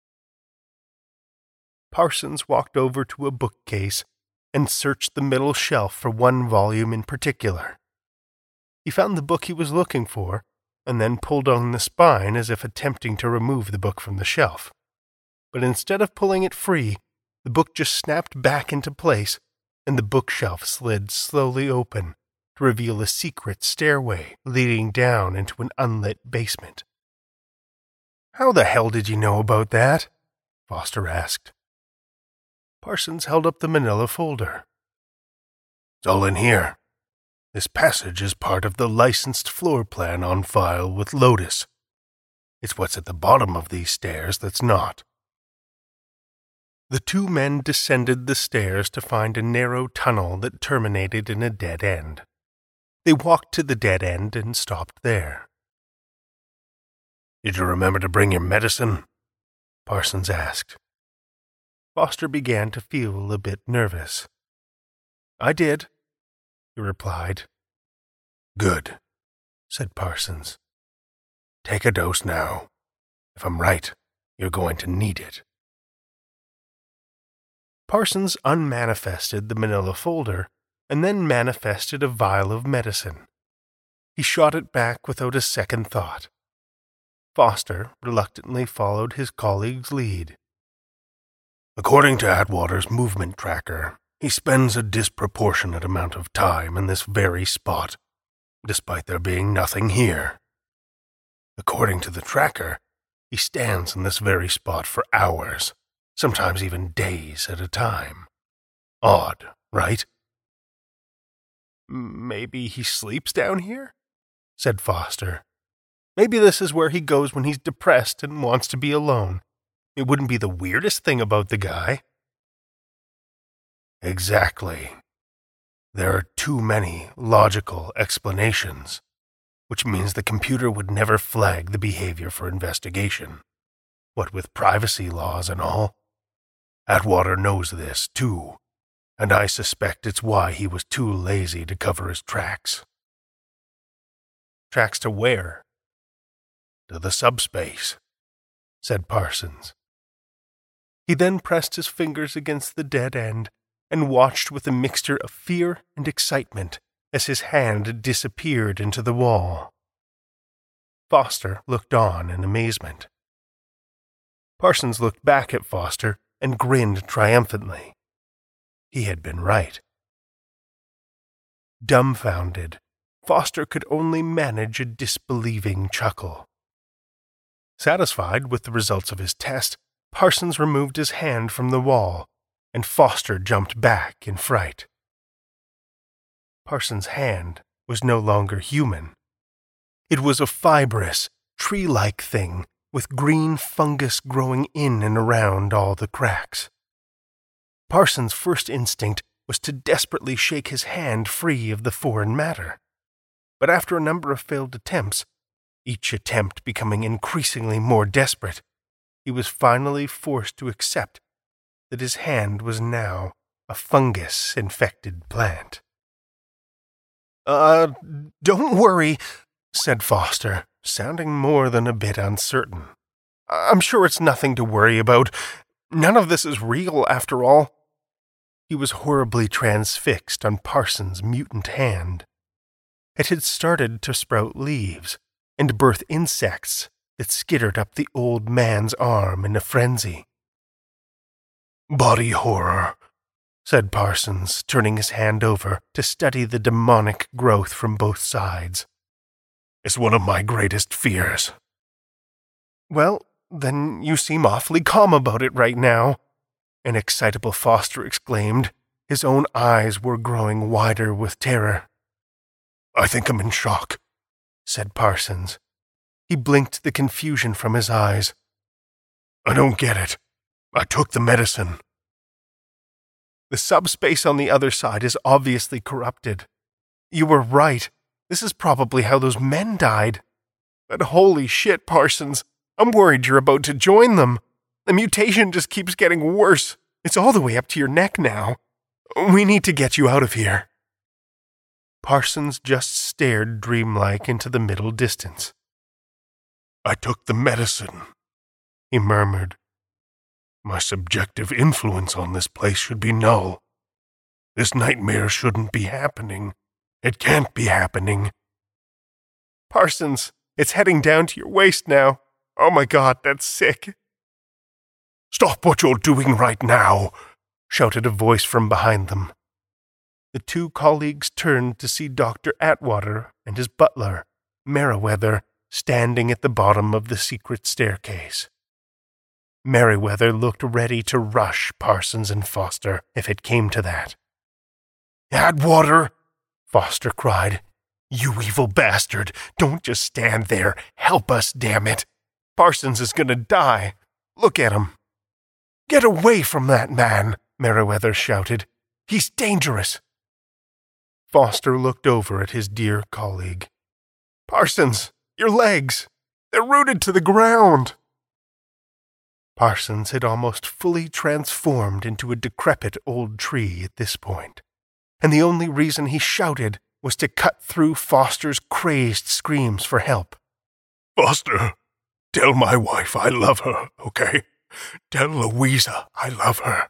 Parsons walked over to a bookcase and searched the middle shelf for one volume in particular. He found the book he was looking for, and then pulled on the spine as if attempting to remove the book from the shelf. But instead of pulling it free, the book just snapped back into place, and the bookshelf slid slowly open to reveal a secret stairway leading down into an unlit basement. "How the hell did you know about that?" Foster asked. Parsons held up the manila folder. "It's all in here. This passage is part of the licensed floor plan on file with Lotus. It's what's at the bottom of these stairs that's not." The 2 men descended the stairs to find a narrow tunnel that terminated in a dead end. They walked to the dead end and stopped there. "Did you remember to bring your medicine?" Parsons asked. Foster began to feel a bit nervous. "I did," he replied. "Good," said Parsons. "Take a dose now. If I'm right, you're going to need it." Parsons unmanifested the manila folder and then manifested a vial of medicine. He shot it back without a second thought. Foster reluctantly followed his colleague's lead. "According to Atwater's movement tracker, he spends a disproportionate amount of time in this very spot, despite there being nothing here. According to the tracker, he stands in this very spot for hours, sometimes even days at a time. Odd, right?" "Maybe he sleeps down here?" said Foster. "Maybe this is where he goes when he's depressed and wants to be alone. It wouldn't be the weirdest thing about the guy." "Exactly. There are too many logical explanations, which means the computer would never flag the behavior for investigation. What with privacy laws and all. Atwater knows this, too, and I suspect it's why he was too lazy to cover his tracks." "Tracks to where?" "To the subspace," said Parsons. He then pressed his fingers against the dead end and watched with a mixture of fear and excitement as his hand disappeared into the wall. Foster looked on in amazement. Parsons looked back at Foster and grinned triumphantly. He had been right. Dumbfounded, Foster could only manage a disbelieving chuckle. Satisfied with the results of his test, Parsons removed his hand from the wall, and Foster jumped back in fright. Parsons' hand was no longer human. It was a fibrous, tree-like thing with green fungus growing in and around all the cracks. Parsons' first instinct was to desperately shake his hand free of the foreign matter. But after a number of failed attempts, each attempt becoming increasingly more desperate, he was finally forced to accept that his hand was now a fungus-infected plant. Don't worry," said Foster, sounding more than a bit uncertain. "I'm sure it's nothing to worry about. None of this is real, after all." He was horribly transfixed on Parsons' mutant hand. It had started to sprout leaves and birth insects that skittered up the old man's arm in a frenzy. "Body horror," said Parsons, turning his hand over to study the demonic growth from both sides. "It's one of my greatest fears." "Well, then you seem awfully calm about it right now," an excitable Foster exclaimed. His own eyes were growing wider with terror. "I think I'm in shock," said Parsons. He blinked the confusion from his eyes. "I don't get it. I took the medicine." "The subspace on the other side is obviously corrupted. You were right. This is probably how those men died. But holy shit, Parsons, I'm worried you're about to join them. The mutation just keeps getting worse. It's all the way up to your neck now. We need to get you out of here." Parsons just stared dreamlike into the middle distance. "I took the medicine," he murmured. "My subjective influence on this place should be null. This nightmare shouldn't be happening. It can't be happening." "Parsons, it's heading down to your waist now. Oh my God, that's sick." "Stop what you're doing right now," shouted a voice from behind them. The two colleagues turned to see Dr. Atwater and his butler, Merriweather, standing at the bottom of the secret staircase. Merriweather looked ready to rush Parsons and Foster if it came to that. "Atwater!" Foster cried. "You evil bastard! Don't just stand there! Help us, damn it! Parsons is gonna die! Look at him!" "Get away from that man!" Merriweather shouted. "He's dangerous!" Foster looked over at his dear colleague. "Parsons, your legs! They're rooted to the ground!" Parsons had almost fully transformed into a decrepit old tree at this point, and the only reason he shouted was to cut through Foster's crazed screams for help. "Foster, tell my wife I love her, okay? Tell Louisa I love her."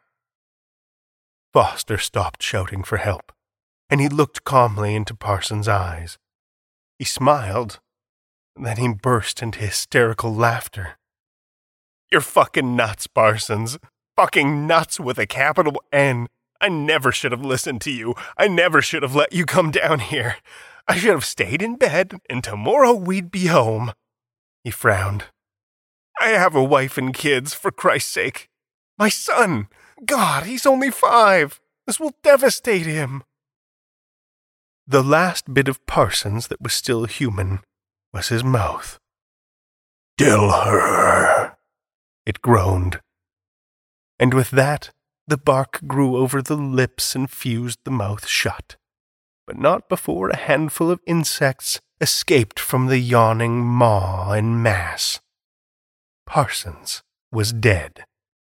Foster stopped shouting for help, and he looked calmly into Parsons' eyes. He smiled, then he burst into hysterical laughter. "You're fucking nuts, Parsons. Fucking nuts with a capital N. I never should have listened to you. I never should have let you come down here. I should have stayed in bed, and tomorrow we'd be home." He frowned. "I have a wife and kids, for Christ's sake. My son! God, he's only 5. This will devastate him." The last bit of Parsons that was still human was his mouth. "Tell her," it groaned. And with that, the bark grew over the lips and fused the mouth shut, but not before a handful of insects escaped from the yawning maw en masse. Parsons was dead.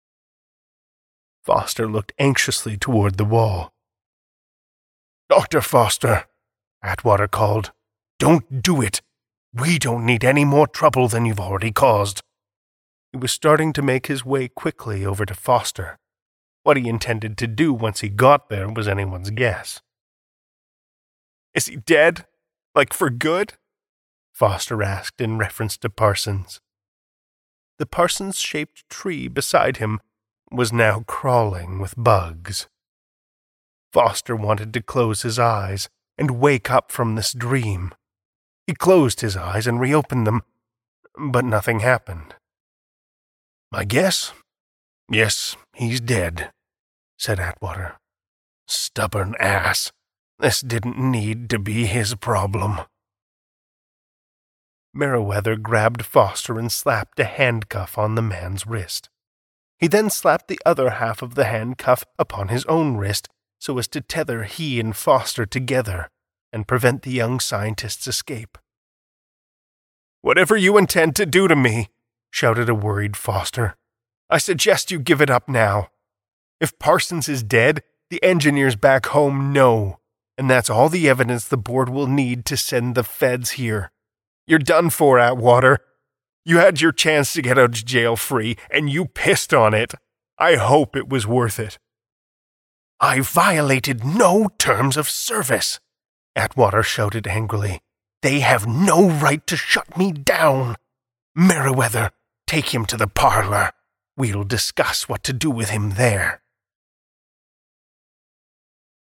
Foster looked anxiously toward the wall. "Dr. Foster," Atwater called, "don't do it. We don't need any more trouble than you've already caused." He was starting to make his way quickly over to Foster. What he intended to do once he got there was anyone's guess. "Is he dead? Like for good?" Foster asked in reference to Parsons. The Parsons-shaped tree beside him was now crawling with bugs. Foster wanted to close his eyes and wake up from this dream. He closed his eyes and reopened them, but nothing happened. "I guess, yes, he's dead," said Atwater. "Stubborn ass. This didn't need to be his problem." Merriweather grabbed Foster and slapped a handcuff on the man's wrist. He then slapped the other half of the handcuff upon his own wrist so as to tether he and Foster together and prevent the young scientist's escape. "Whatever you intend to do to me," shouted a worried Foster, "I suggest you give it up now. If Parsons is dead, the engineers back home know, and that's all the evidence the board will need to send the feds here. You're done for, Atwater. You had your chance to get out of jail free, and you pissed on it. I hope it was worth it." "I violated no terms of service," Atwater shouted angrily. "They have no right to shut me down. Merriweather, take him to the parlor. We'll discuss what to do with him there."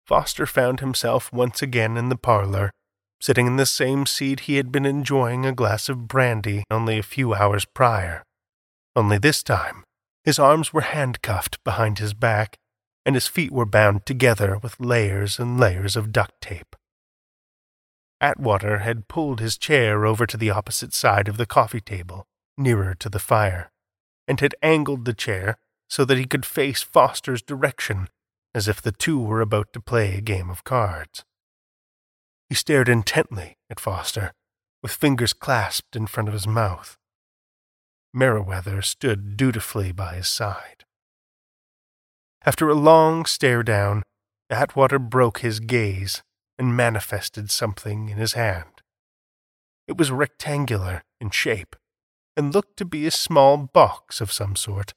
Foster found himself once again in the parlor, sitting in the same seat he had been enjoying a glass of brandy only a few hours prior. Only this time, his arms were handcuffed behind his back, and his feet were bound together with layers and layers of duct tape. Atwater had pulled his chair over to the opposite side of the coffee table, nearer to the fire, and had angled the chair so that he could face Foster's direction, as if the two were about to play a game of cards. He stared intently at Foster, with fingers clasped in front of his mouth. Merriweather stood dutifully by his side. After a long stare down, Atwater broke his gaze and manifested something in his hand. It was rectangular in shape, and looked to be a small box of some sort.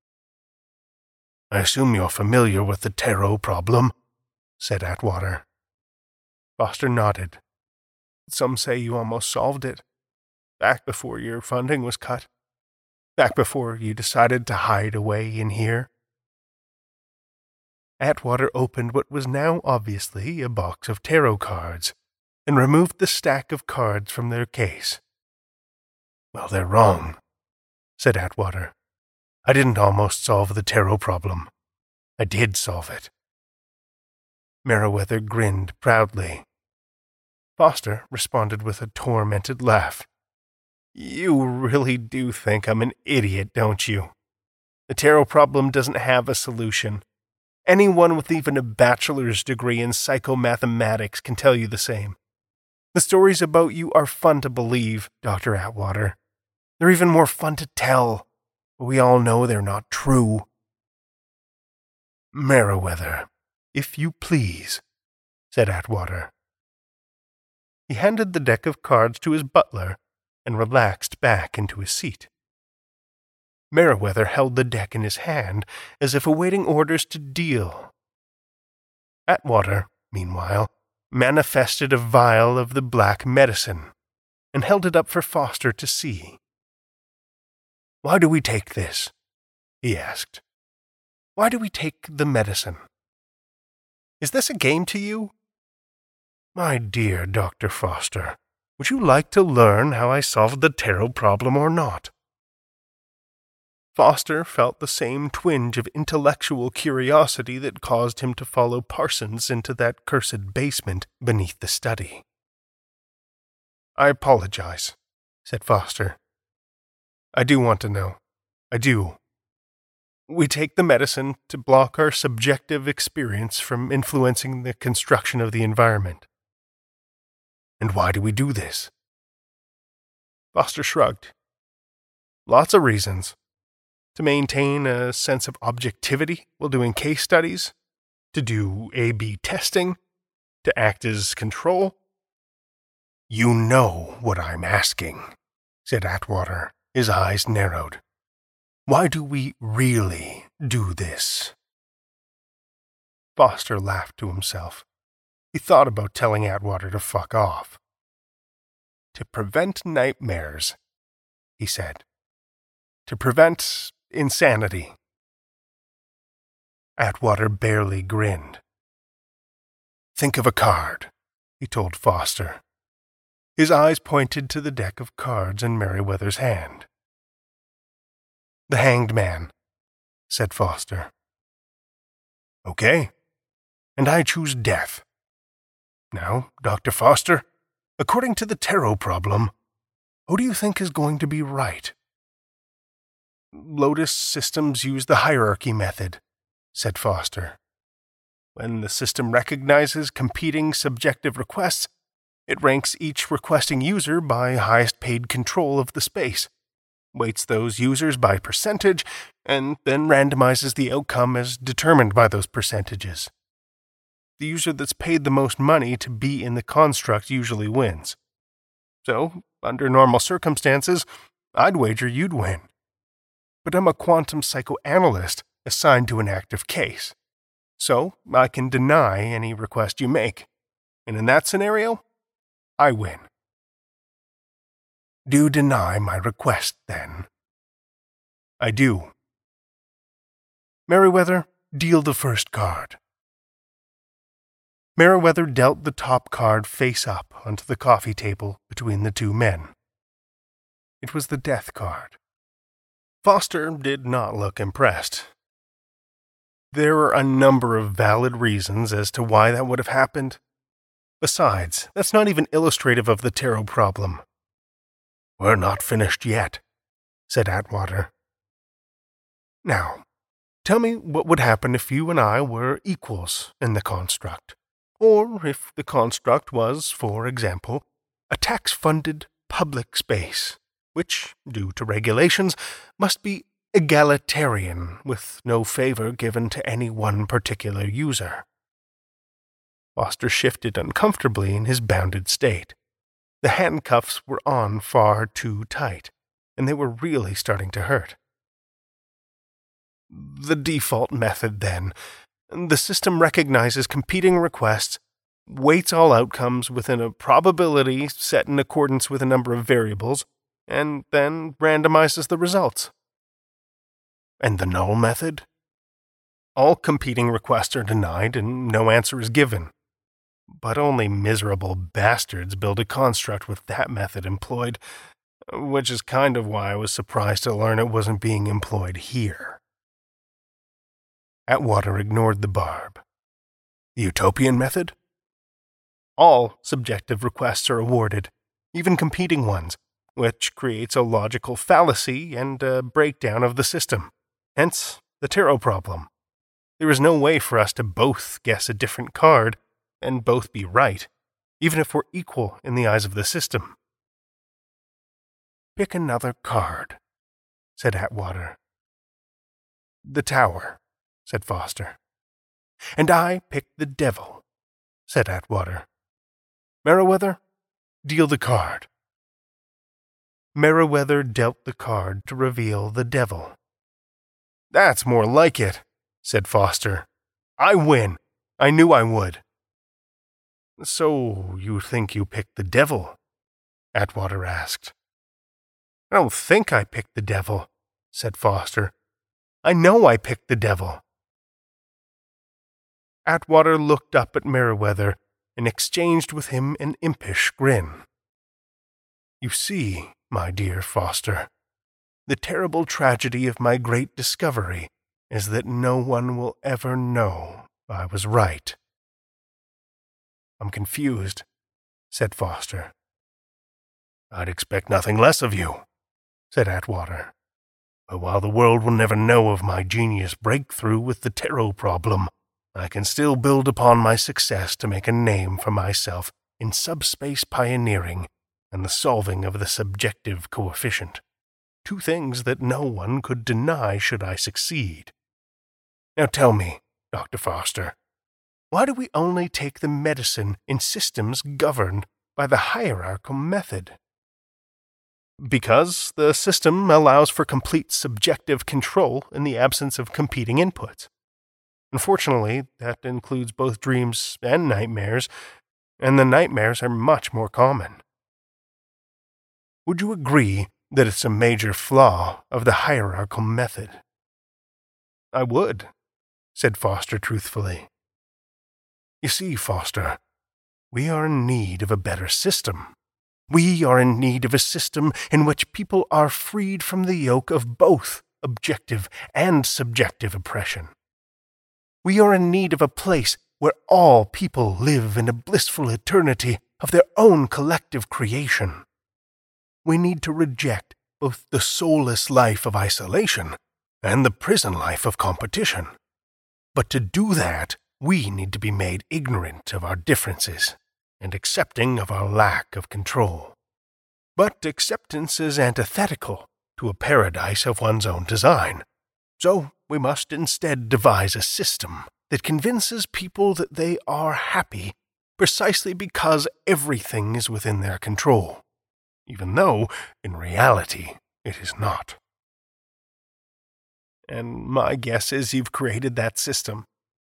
"I assume you're familiar with the Tarot problem," said Atwater. Foster nodded. "Some say you almost solved it, back before your funding was cut, back before you decided to hide away in here." Atwater opened what was now obviously a box of tarot cards, and removed the stack of cards from their case. "Well, they're wrong," said Atwater. "I didn't almost solve the tarot problem. I did solve it." Merriweather grinned proudly. Foster responded with a tormented laugh. "You really do think I'm an idiot, don't you? The tarot problem doesn't have a solution. Anyone with even a bachelor's degree in psychomathematics can tell you the same. The stories about you are fun to believe, Dr. Atwater. They're even more fun to tell, but we all know they're not true." "Merriweather, if you please," said Atwater. He handed the deck of cards to his butler and relaxed back into his seat. Merriweather held the deck in his hand as if awaiting orders to deal. Atwater, meanwhile, manifested a vial of the black medicine and held it up for Foster to see. "Why do we take this?" he asked. "Why do we take the medicine? Is this a game to you?" "My dear Dr. Foster, would you like to learn how I solved the tarot problem or not?" Foster felt the same twinge of intellectual curiosity that caused him to follow Parsons into that cursed basement beneath the study. "I apologize," said Foster. "I do want to know. I do. We take the medicine to block our subjective experience from influencing the construction of the environment." "And why do we do this?" Foster shrugged. "Lots of reasons. To maintain a sense of objectivity while doing case studies, to do A/B testing, to act as control." "You know what I'm asking," said Atwater, his eyes narrowed. "Why do we really do this?" Foster laughed to himself. He thought about telling Atwater to fuck off. "To prevent nightmares," he said. "To prevent insanity." Atwater barely grinned. "Think of a card," he told Foster. His eyes pointed to the deck of cards in Merriweather's hand. "The Hanged Man," said Foster. "Okay, and I choose death. Now, Dr. Foster, according to the tarot problem, who do you think is going to be right?" "Lotus systems use the hierarchy method," said Foster. "When the system recognizes competing subjective requests, it ranks each requesting user by highest paid control of the space, weights those users by percentage, and then randomizes the outcome as determined by those percentages. The user that's paid the most money to be in the construct usually wins. So, under normal circumstances, I'd wager you'd win. But I'm a quantum psychoanalyst assigned to an active case, so I can deny any request you make, and in that scenario, I win." "Do deny my request, then?" "I do." "Merriweather, deal the first card." Merriweather dealt the top card face up onto the coffee table between the two men. It was the death card. Foster did not look impressed. There are a number of valid reasons as to why that would have happened. Besides, that's not even illustrative of the tarot problem. "We're not finished yet," said Atwater. "Now, tell me what would happen if you and I were equals in the construct, or if the construct was, for example, a tax-funded public space, which, due to regulations, must be egalitarian, with no favor given to any one particular user." Foster shifted uncomfortably in his bounded state. The handcuffs were on far too tight, and they were really starting to hurt. "The default method, then. The system recognizes competing requests, weights all outcomes within a probability set in accordance with a number of variables, and then randomizes the results." "And the null method?" "All competing requests are denied and no answer is given. But only miserable bastards build a construct with that method employed, which is kind of why I was surprised to learn it wasn't being employed here." Atwater ignored the barb. "The utopian method?" "All subjective requests are awarded, even competing ones, which creates a logical fallacy and a breakdown of the system. Hence, the tarot problem. There is no way for us to both guess a different card and both be right, even if we're equal in the eyes of the system." "Pick another card," said Atwater. "The Tower," said Foster. "And I picked the Devil," said Atwater. "Merriweather, deal the card." Merriweather dealt the card to reveal the Devil. "That's more like it," said Foster. "I win. I knew I would." "So you think you picked the Devil?" Atwater asked. "I don't think I picked the Devil," said Foster. "I know I picked the Devil." Atwater looked up at Merriweather and exchanged with him an impish grin. "You see, my dear Foster, the terrible tragedy of my great discovery is that no one will ever know I was right." "I'm confused," said Foster. "I'd expect nothing less of you," said Atwater. "But while the world will never know of my genius breakthrough with the tarot problem, I can still build upon my success to make a name for myself in subspace pioneering and the solving of the subjective coefficient, two things that no one could deny should I succeed. Now tell me, Dr. Foster, why do we only take the medicine in systems governed by the hierarchical method?" "Because the system allows for complete subjective control in the absence of competing inputs. Unfortunately, that includes both dreams and nightmares, and the nightmares are much more common." "Would you agree that it's a major flaw of the hierarchical method?" "I would," said Foster truthfully. "You see, Foster, we are in need of a better system. We are in need of a system in which people are freed from the yoke of both objective and subjective oppression. We are in need of a place where all people live in a blissful eternity of their own collective creation. We need to reject both the soulless life of isolation and the prison life of competition. But to do that, we need to be made ignorant of our differences and accepting of our lack of control. But acceptance is antithetical to a paradise of one's own design. So we must instead devise a system that convinces people that they are happy precisely because everything is within their control, even though, in reality, it is not." "And my guess is you've created that system."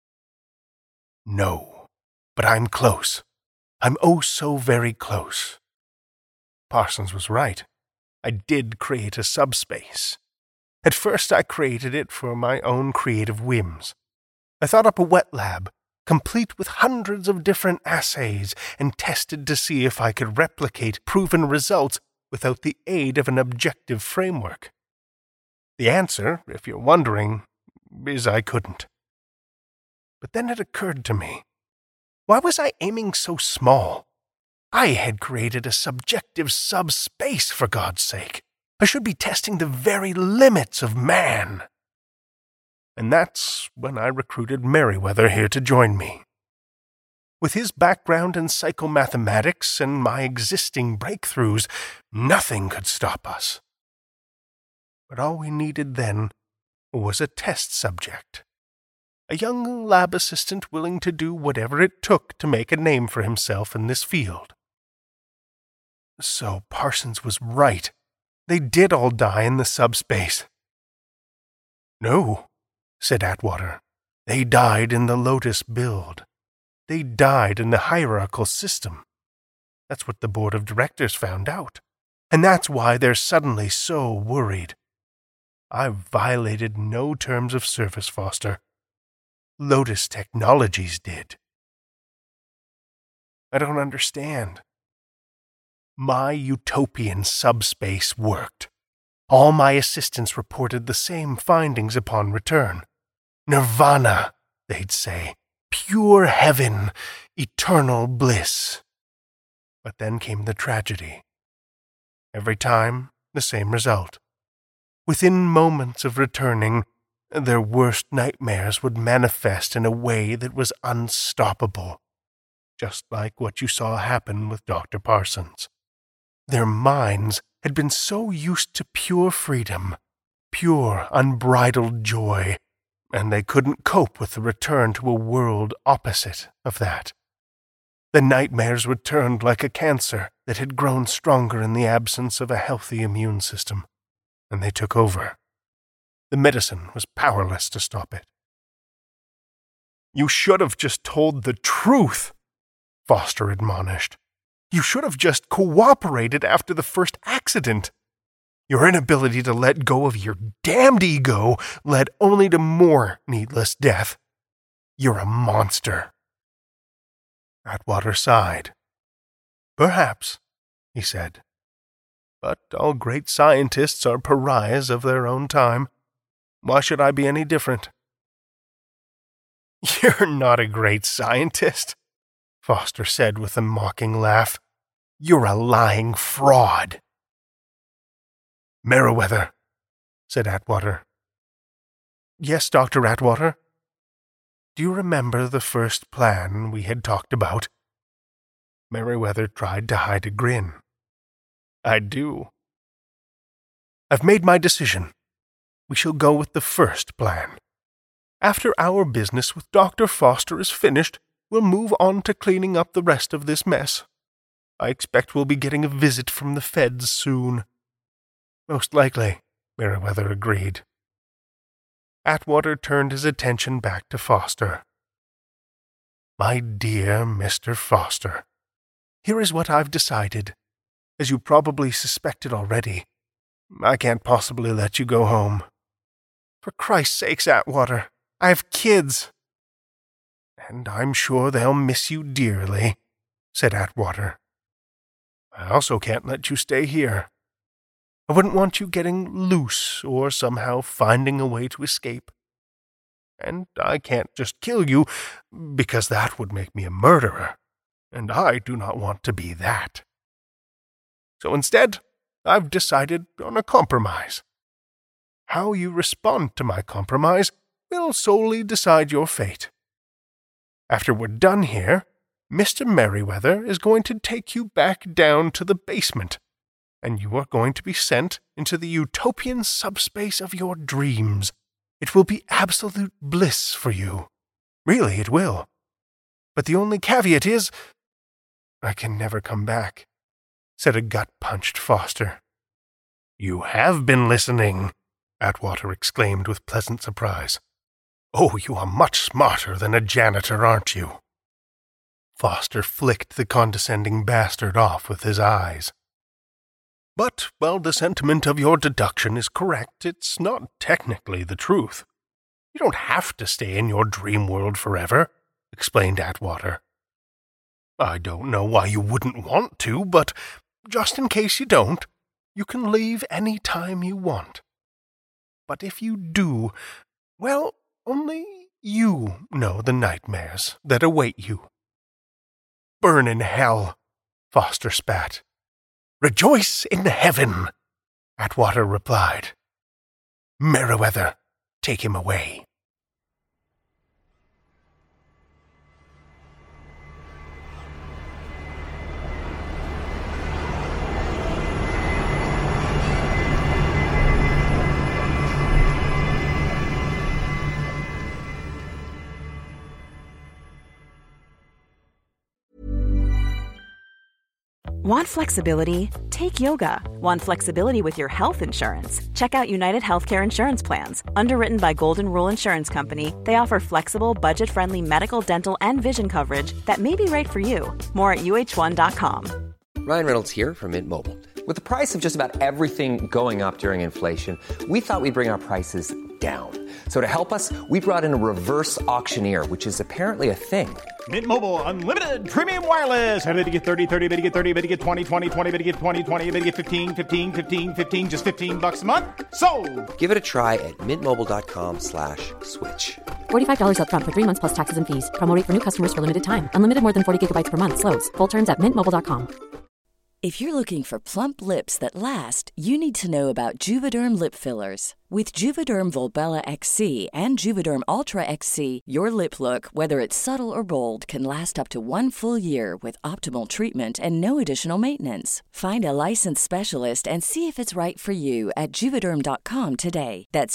"No, but I'm close. I'm oh so very close." Parsons was right. I did create a subspace. At first I created it for my own creative whims. I thought up a wet lab complete with hundreds of different assays, and tested to see if I could replicate proven results without the aid of an objective framework. The answer, if you're wondering, is I couldn't. But then it occurred to me, why was I aiming so small? I had created a subjective subspace, for God's sake. I should be testing the very limits of man. And that's when I recruited Merriweather here to join me. With his background in psychomathematics and my existing breakthroughs, nothing could stop us. But all we needed then was a test subject. A young lab assistant willing to do whatever it took to make a name for himself in this field. So Parsons was right. They did all die in the subspace. No, said Atwater. They died in the Lotus build. They died in the hierarchical system. That's what the board of directors found out. And that's why they're suddenly so worried. I've violated no terms of service, Foster. Lotus Technologies did. I don't understand. My utopian subspace worked. All my assistants reported the same findings upon return. Nirvana, they'd say. Pure heaven, eternal bliss. But then came the tragedy. Every time, the same result. Within moments of returning, their worst nightmares would manifest in a way that was unstoppable, just like what you saw happen with Dr. Parsons. Their minds had been so used to pure freedom, pure, unbridled joy, and they couldn't cope with the return to a world opposite of that. The nightmares returned like a cancer that had grown stronger in the absence of a healthy immune system, and they took over. The medicine was powerless to stop it. You should have just told the truth, Foster admonished. You should have just cooperated after the first accident. Your inability to let go of your damned ego led only to more needless death. You're a monster. Atwater sighed. Perhaps, he said. But all great scientists are pariahs of their own time. Why should I be any different? You're not a great scientist, Foster said with a mocking laugh. You're a lying fraud. Merriweather, said Atwater. Yes, Dr. Atwater. Do you remember the first plan we had talked about? Merriweather tried to hide a grin. I do. I've made my decision. We shall go with the first plan. After our business with Dr. Foster is finished, we'll move on to cleaning up the rest of this mess. I expect we'll be getting a visit from the feds soon. Most likely, Merriweather agreed. Atwater turned his attention back to Foster. My dear Mr. Foster, here is what I've decided. As you probably suspected already, I can't possibly let you go home. For Christ's sakes, Atwater, I have kids. And I'm sure they'll miss you dearly, said Atwater. I also can't let you stay here. I wouldn't want you getting loose or somehow finding a way to escape. And I can't just kill you, because that would make me a murderer, and I do not want to be that. So instead, I've decided on a compromise. How you respond to my compromise will solely decide your fate. After we're done here, Mr. Merriweather is going to take you back down to the basement, and you are going to be sent into the utopian subspace of your dreams. It will be absolute bliss for you. Really, it will. But the only caveat is, I can never come back, said a gut-punched Foster. You have been listening, Atwater exclaimed with pleasant surprise. Oh, you are much smarter than a janitor, aren't you? Foster flicked the condescending bastard off with his eyes. But, while the sentiment of your deduction is correct, it's not technically the truth. You don't have to stay in your dream world forever. explained Atwater. I don't know why you wouldn't want to, but just in case you don't, you can leave any time you want. But if you do, well, only you know the nightmares that await you. Burn in hell, Foster spat. Rejoice in heaven, Atwater replied. Merriweather, take him away. Want flexibility? Take yoga. Want flexibility with your health insurance? Check out United Healthcare Insurance Plans. Underwritten by Golden Rule Insurance Company, they offer flexible, budget-friendly medical, dental, and vision coverage that may be right for you. More at UH1.com. Ryan Reynolds here from Mint Mobile. With the price of just about everything going up during inflation, we thought we'd bring our prices down. So to help us, we brought in a reverse auctioneer, which is apparently a thing. Mint Mobile Unlimited Premium Wireless. How to get 30, 30, bit to get 30, bit to get 20, 20, 20, bit to get 20, 20, bit to get 15, 15, 15, 15, just $15 a month? Sold! Give it a try at mintmobile.com/switch. $45 up front for 3 months plus taxes and fees. Promo rate for new customers for limited time. Unlimited more than 40 gigabytes per month. Slows full terms at mintmobile.com. If you're looking for plump lips that last, you need to know about Juvederm lip fillers. With Juvederm Volbella XC and Juvederm Ultra XC, your lip look, whether it's subtle or bold, can last up to 1 full year with optimal treatment and no additional maintenance. Find a licensed specialist and see if it's right for you at Juvederm.com today. That's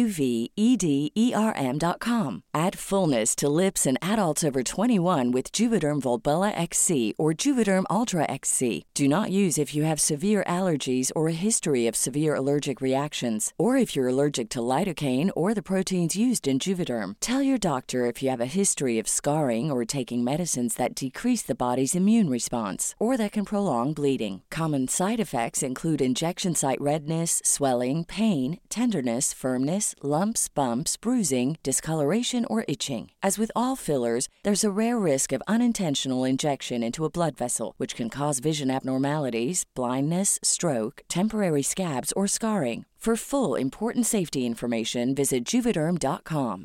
JUVEDERM.com. Add fullness to lips in adults over 21 with Juvederm Volbella XC or Juvederm Ultra XC. Do not use if you have severe allergies or a history of severe allergic reactions, or if you're allergic to lidocaine or the proteins used in Juvederm. Tell your doctor if you have a history of scarring or taking medicines that decrease the body's immune response or that can prolong bleeding. Common side effects include injection site redness, swelling, pain, tenderness, firmness, lumps, bumps, bruising, discoloration, or itching. As with all fillers, there's a rare risk of unintentional injection into a blood vessel, which can cause vision abnormalities, blindness, stroke, temporary scabs, or scarring. For full, important safety information, visit Juvederm.com.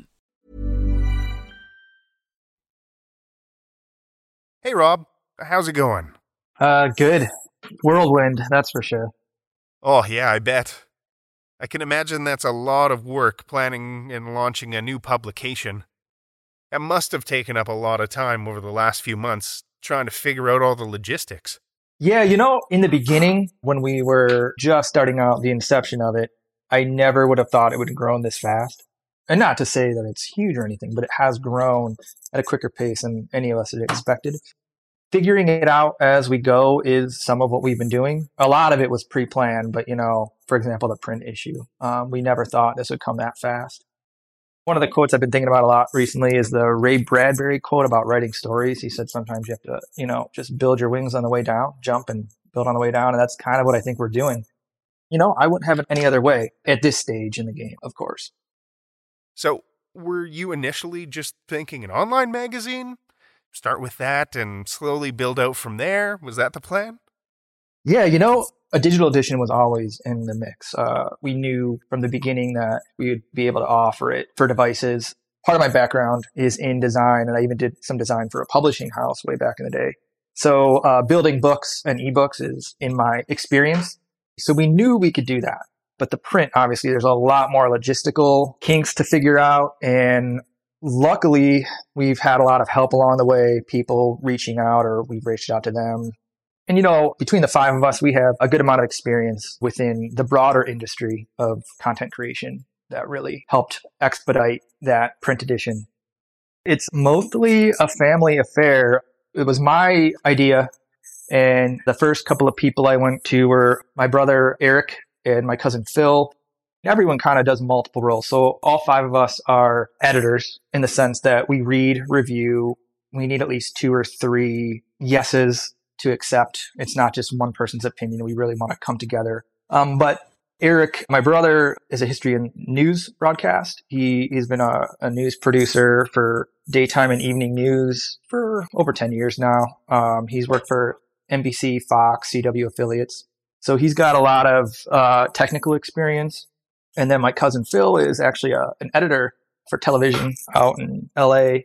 Hey, Rob. How's it going? Good. Whirlwind, that's for sure. Oh, yeah, I bet. I can imagine that's a lot of work planning and launching a new publication. That must have taken up a lot of time over the last few months trying to figure out all the logistics. Yeah, in the beginning, when we were just starting out the inception of it, I never would have thought it would have grown this fast. And not to say that it's huge or anything, but it has grown at a quicker pace than any of us had expected. Figuring it out as we go is some of what we've been doing. A lot of it was pre-planned, but, for example, the print issue. We never thought this would come that fast. One of the quotes I've been thinking about a lot recently is the Ray Bradbury quote about writing stories. He said sometimes you have to, just build your wings on the way down, jump and build on the way down. And that's kind of what I think we're doing. I wouldn't have it any other way at this stage in the game, of course. So were you initially just thinking an online magazine? Start with that and slowly build out from there? Was that the plan? Yeah, a digital edition was always in the mix. We knew from the beginning that we would be able to offer it for devices. Part of my background is in design, and I even did some design for a publishing house way back in the day. So building books and ebooks is in my experience. So we knew we could do that. But the print, obviously, there's a lot more logistical kinks to figure out. And luckily, we've had a lot of help along the way, people reaching out or we've reached out to them. And, between the 5 of us, we have a good amount of experience within the broader industry of content creation that really helped expedite that print edition. It's mostly a family affair. It was my idea. And the first couple of people I went to were my brother, Eric, and my cousin, Phil. Everyone kind of does multiple roles. So all 5 of us are editors in the sense that we read, review. We need at least 2 or 3 yeses to accept. It's not just one person's opinion. We really want to come together. But Eric, my brother, is a history and news broadcast. He's been a news producer for daytime and evening news for over 10 years now. He's worked for NBC, Fox, CW affiliates. So he's got a lot of technical experience. And then my cousin Phil is actually an editor for television out in LA.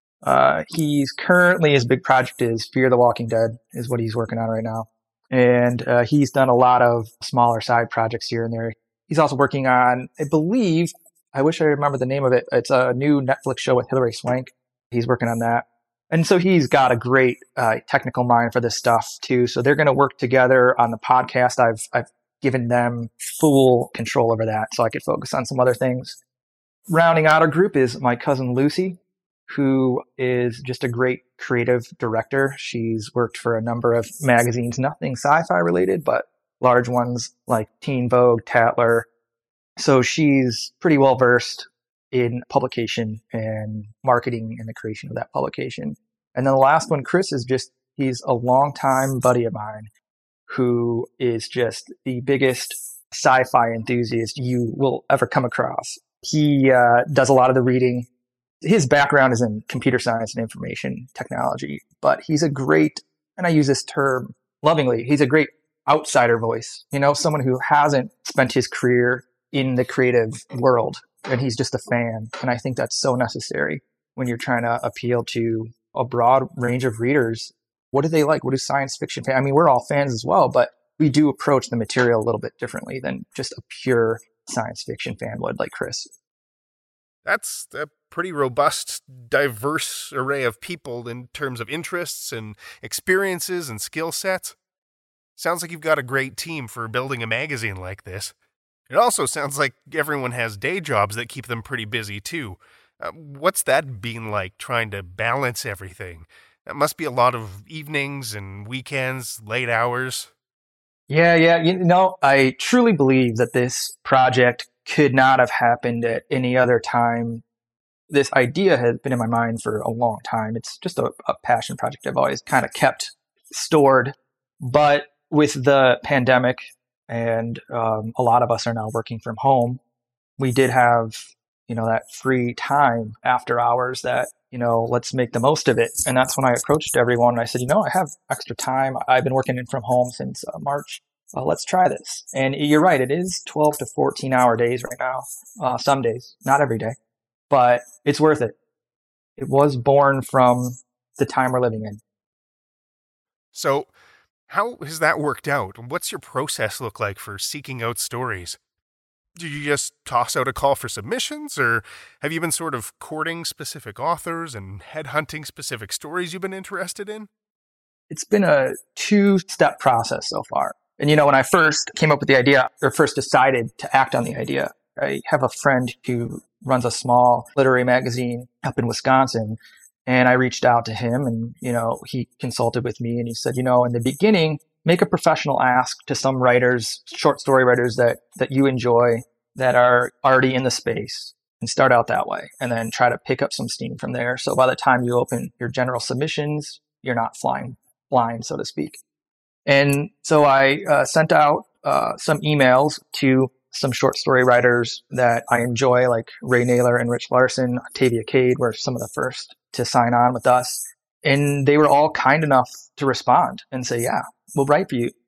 He's currently, his big project is Fear the Walking Dead is what he's working on right now. And he's done a lot of smaller side projects here and there. He's also working on, I believe, I wish I remember the name of it. It's a new Netflix show with Hilary Swank. He's working on that. And so he's got a great technical mind for this stuff too. So they're going to work together on the podcast. I've given them full control over that so I could focus on some other things. Rounding out our group is my cousin Lucy, who is just a great creative director. She's worked for a number of magazines, nothing sci-fi related, but large ones like Teen Vogue, Tatler. So she's pretty well versed in publication and marketing and the creation of that publication. And then the last one, Chris, is he's a longtime buddy of mine who is just the biggest sci-fi enthusiast you will ever come across. He does a lot of the reading. His background is in computer science and information technology, but he's a great, and I use this term lovingly, he's a great outsider voice, someone who hasn't spent his career in the creative world, and he's just a fan. And I think that's so necessary when you're trying to appeal to a broad range of readers. What do they like? What do science fiction fans? I mean, we're all fans as well, but we do approach the material a little bit differently than just a pure science fiction fan would, like Chris. That's a pretty robust, diverse array of people in terms of interests and experiences and skill sets. Sounds like you've got a great team for building a magazine like this. It also sounds like everyone has day jobs that keep them pretty busy, too. What's that been like, trying to balance everything? That must be a lot of evenings and weekends, late hours. Yeah. I truly believe that this project could not have happened at any other time. This idea has been in my mind for a long time. It's just a passion project I've always kind of kept stored. But with the pandemic, and a lot of us are now working from home, we did have, that free time after hours that, let's make the most of it. And that's when I approached everyone and I said, I have extra time. I've been working from home since March. Let's try this. And you're right. It is 12 to 14 hour days right now. Some days, not every day, but it's worth it. It was born from the time we're living in. So how has that worked out? What's your process look like for seeking out stories? Do you just toss out a call for submissions, or have you been sort of courting specific authors and headhunting specific stories you've been interested in? It's been a 2-step process so far. And, when I first came up with the idea, or first decided to act on the idea, I have a friend who runs a small literary magazine up in Wisconsin. And I reached out to him and, he consulted with me and he said, in the beginning, make a professional ask to some writers, short story writers that you enjoy, that are already in the space, and start out that way. And then try to pick up some steam from there. So by the time you open your general submissions, you're not flying blind, so to speak. And so I sent out some emails to some short story writers that I enjoy, like Ray Naylor and Rich Larson. Octavia Cade were some of the first to sign on with us. And they were all kind enough to respond and say, yeah, we'll write for you.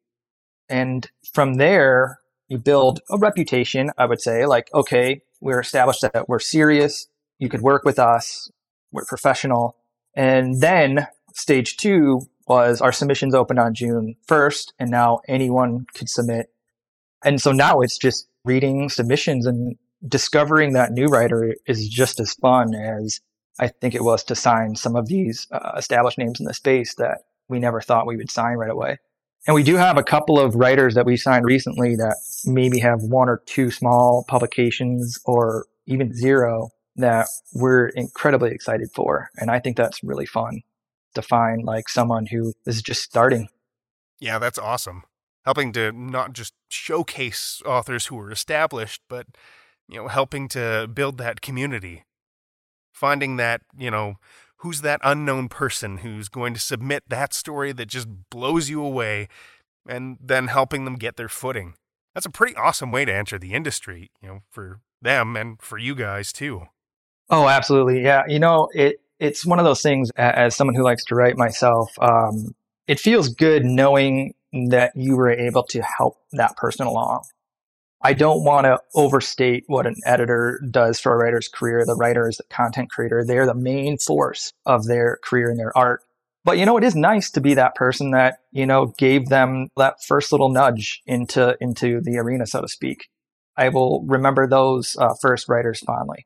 And from there, you build a reputation, I would say, like, okay, we're established that we're serious. You could work with us. We're professional. And then stage 2 was our submissions opened on June 1st, and now anyone could submit. And so now it's just reading submissions, and discovering that new writer is just as fun as I think it was to sign some of these established names in the space that we never thought we would sign right away. And we do have a couple of writers that we signed recently that maybe have 1 or 2 small publications, or even 0, that we're incredibly excited for. And I think that's really fun to find, like, someone who is just starting. Yeah, that's awesome. Helping to not just showcase authors who are established, but, helping to build that community. Finding that, who's that unknown person who's going to submit that story that just blows you away, and then helping them get their footing. That's a pretty awesome way to enter the industry, for them and for you guys too. Oh, absolutely. Yeah. It's one of those things, as someone who likes to write myself, it feels good knowing that you were able to help that person along. I don't want to overstate what an editor does for a writer's career. The writer is the content creator. They're the main force of their career and their art. But, it is nice to be that person that, gave them that first little nudge into the arena, so to speak. I will remember those first writers fondly.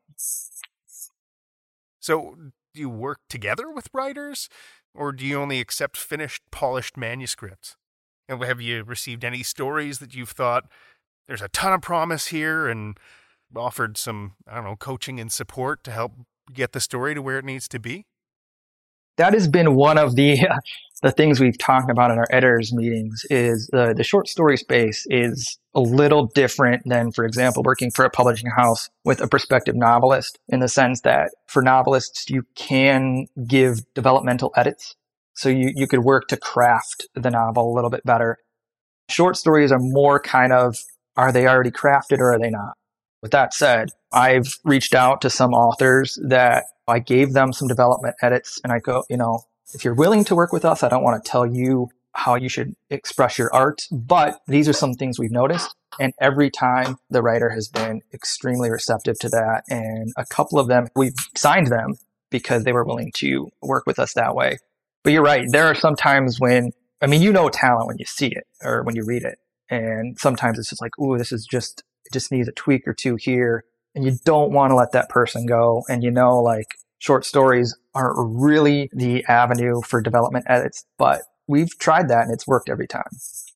So do you work together with writers, or do you only accept finished, polished manuscripts? And have you received any stories that you've thought, there's a ton of promise here, and offered some, coaching and support to help get the story to where it needs to be? That has been one of the things we've talked about in our editors meetings is the short story space is a little different than, for example, working for a publishing house with a prospective novelist, in the sense that for novelists, you can give developmental edits. So you could work to craft the novel a little bit better. Short stories are more kind of, are they already crafted or are they not? With that said, I've reached out to some authors that I gave them some development edits, and I go, if you're willing to work with us, I don't want to tell you how you should express your art, but these are some things we've noticed. And every time the writer has been extremely receptive to that. And a couple of them, we've signed them because they were willing to work with us that way. But you're right. There are some times when, talent when you see it or when you read it. And sometimes it's just like, ooh, it just needs a tweak or two here. And you don't want to let that person go. And short stories aren't really the avenue for development edits, but we've tried that and it's worked every time.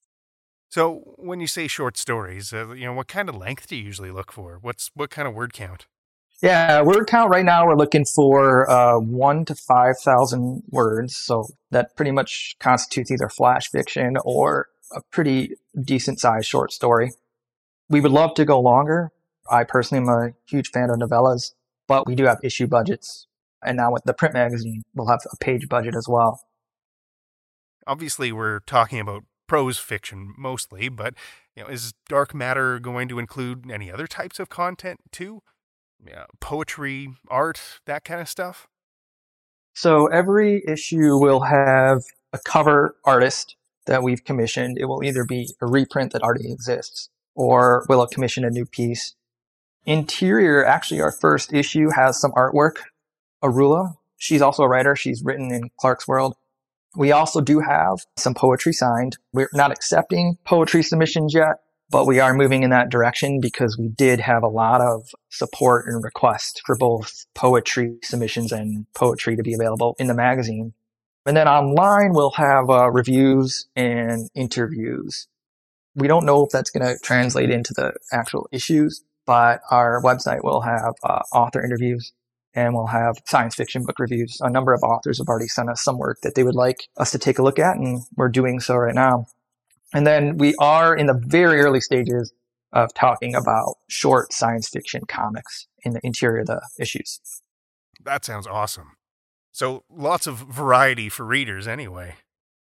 So when you say short stories, what kind of length do you usually look for? What kind of word count? Yeah, word count right now, we're looking for 1,000 to 5,000 words. So that pretty much constitutes either flash fiction or a pretty decent sized short story. We would love to go longer. I personally am a huge fan of novellas, but we do have issue budgets. And now with the print magazine, we'll have a page budget as well. Obviously, we're talking about prose fiction mostly, but is Dark Matter going to include any other types of content too? Poetry, art, that kind of stuff? So every issue will have a cover artist that we've commissioned. It will either be a reprint that already exists, or we'll commission a new piece. Interior, actually, our first issue has some artwork. Arula, she's also a writer. She's written in Clarkesworld. We also do have some poetry signed. We're not accepting poetry submissions yet, but we are moving in that direction because we did have a lot of support and requests for both poetry submissions and poetry to be available in the magazine. And then online, we'll have reviews and interviews. We don't know if that's going to translate into the actual issues, but our website will have author interviews. And we'll have science fiction book reviews. A number of authors have already sent us some work that they would like us to take a look at, and we're doing so right now. And then we are in the very early stages of talking about short science fiction comics in the interior of the issues. That sounds awesome. So lots of variety for readers anyway.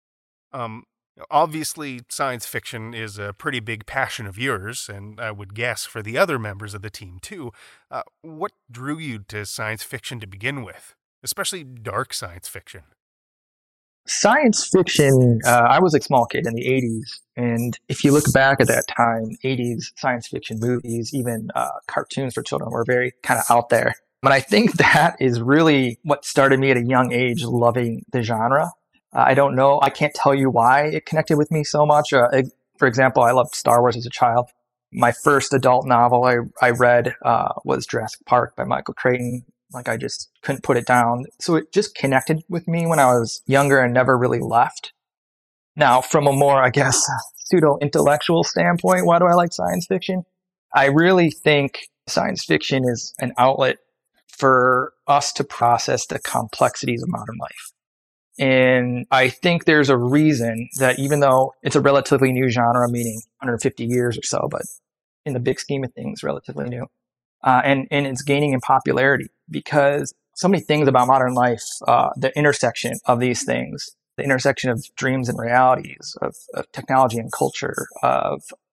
Obviously, science fiction is a pretty big passion of yours, and I would guess for the other members of the team too. What drew you to science fiction to begin with, especially dark science fiction? Science fiction, I was a small kid in the 80s, and if you look back at that time, 80s science fiction movies, even cartoons for children were very kind of out there. But I think that is really what started me at a young age loving the genre. I don't know. I can't tell you why it connected with me so much. For example, I loved Star Wars as a child. My first adult novel I read was Jurassic Park by Michael Crichton. I just couldn't put it down. So it just connected with me when I was younger and never really left. Now, from a more, pseudo-intellectual standpoint, why do I like science fiction? I really think science fiction is an outlet for us to process the complexities of modern life. And I think there's a reason that even though it's a relatively new genre, meaning 150 years or so, but in the big scheme of things, relatively new, and it's gaining in popularity because so many things about modern life, the intersection of these things, the intersection of dreams and realities, of technology and culture, of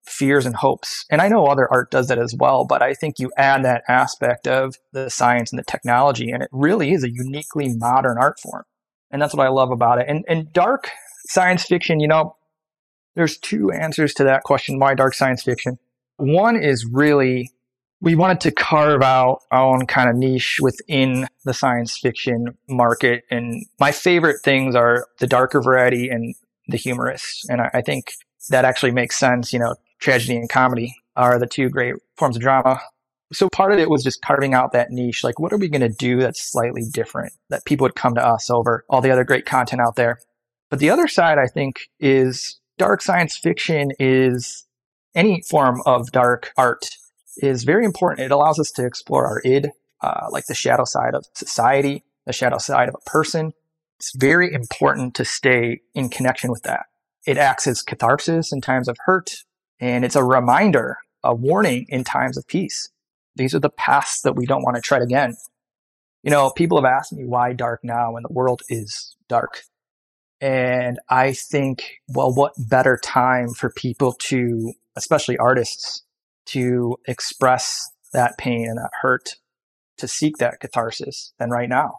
fears and hopes. And I know other art does that as well, but I think you add that aspect of the science and the technology, and it really is a uniquely modern art form. And that's what I love about it. And dark science fiction, there's two answers to that question. Why dark science fiction? One is really, we wanted to carve out our own kind of niche within the science fiction market. And my favorite things are the darker variety and the humorous. And I think that actually makes sense. Tragedy and comedy are the two great forms of drama. So part of it was just carving out that niche. Like, what are we going to do that's slightly different that people would come to us over all the other great content out there? But the other side, I think, is dark science fiction is any form of dark art is very important. It allows us to explore our id, like the shadow side of society, the shadow side of a person. It's very important to stay in connection with that. It acts as catharsis in times of hurt, and it's a reminder, a warning in times of peace. These are the paths that we don't want to tread again. People have asked me why dark now when the world is dark. And I think, well, what better time for people to, especially artists, to express that pain and that hurt, to seek that catharsis than right now.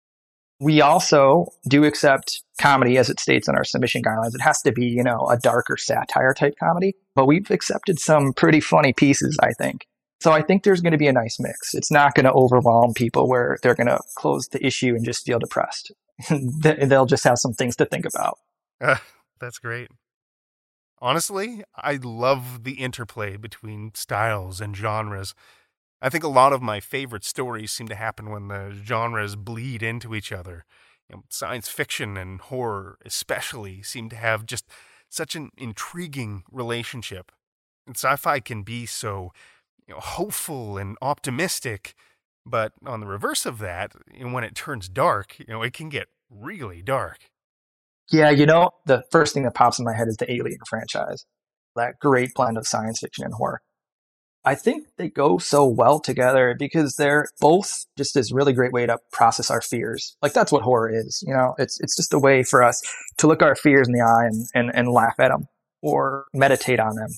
We also do accept comedy as it states in our submission guidelines. It has to be, a darker satire type comedy, but we've accepted some pretty funny pieces, I think. So I think there's going to be a nice mix. It's not going to overwhelm people where they're going to close the issue and just feel depressed. They'll just have some things to think about. That's great. Honestly, I love the interplay between styles and genres. I think a lot of my favorite stories seem to happen when the genres bleed into each other. Science fiction and horror especially seem to have just such an intriguing relationship. And sci-fi can be so hopeful and optimistic, but on the reverse of that, when it turns dark, it can get really dark. Yeah, the first thing that pops in my head is the Alien franchise, that great blend of science fiction and horror. I think they go so well together because they're both just this really great way to process our fears. Like, that's what horror is. It's just a way for us to look our fears in the eye and laugh at them or meditate on them.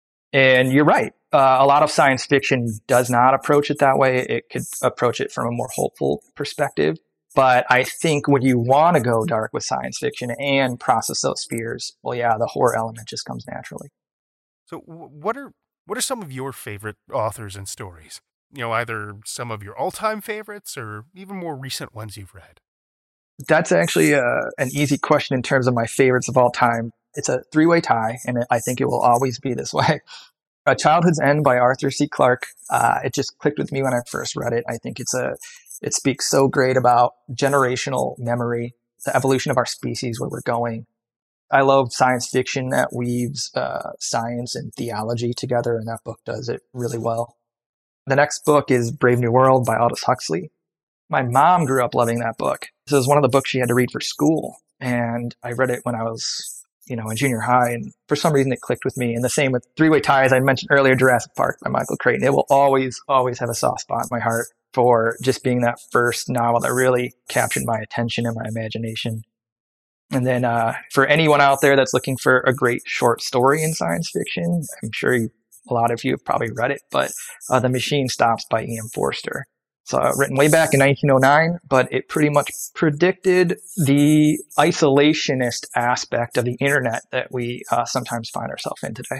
And you're right. A lot of science fiction does not approach it that way. It could approach it from a more hopeful perspective. But I think when you want to go dark with science fiction and process those fears, well, yeah, the horror element just comes naturally. So what are some of your favorite authors and stories? Either some of your all-time favorites or even more recent ones you've read. That's actually an easy question in terms of my favorites of all time. It's a three-way tie, and I think it will always be this way. A Childhood's End by Arthur C. Clarke. It just clicked with me when I first read it. I think it speaks so great about generational memory, the evolution of our species, where we're going. I love science fiction that weaves science and theology together, and that book does it really well. The next book is Brave New World by Aldous Huxley. My mom grew up loving that book. This was one of the books she had to read for school, and I read it when I was in junior high, and for some reason it clicked with me. And the same with Three-Way Tie, as I mentioned earlier, Jurassic Park by Michael Crichton. It will always, always have a soft spot in my heart for just being that first novel that really captured my attention and my imagination. And then for anyone out there that's looking for a great short story in science fiction, I'm sure a lot of you have probably read it, but The Machine Stops by E.M. Forster. So written way back in 1909, but it pretty much predicted the isolationist aspect of the internet that we sometimes find ourselves in today.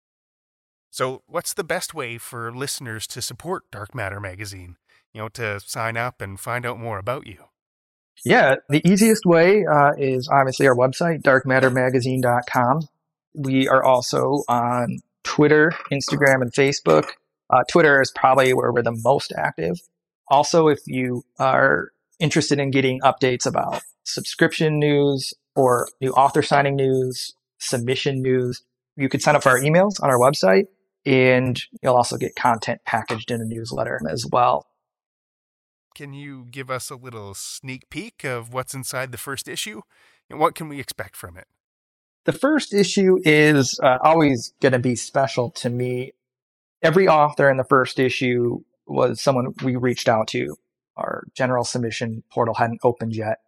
So what's the best way for listeners to support Dark Matter Magazine? To sign up and find out more about you? Yeah, the easiest way is obviously our website, darkmattermagazine.com. We are also on Twitter, Instagram, and Facebook. Twitter is probably where we're the most active. Also, if you are interested in getting updates about subscription news or new author signing news, submission news, you could sign up for our emails on our website, and you'll also get content packaged in a newsletter as well. Can you give us a little sneak peek of what's inside the first issue? And what can we expect from it? The first issue is always going to be special to me. Every author in the first issue was someone we reached out to. Our general submission portal hadn't opened yet.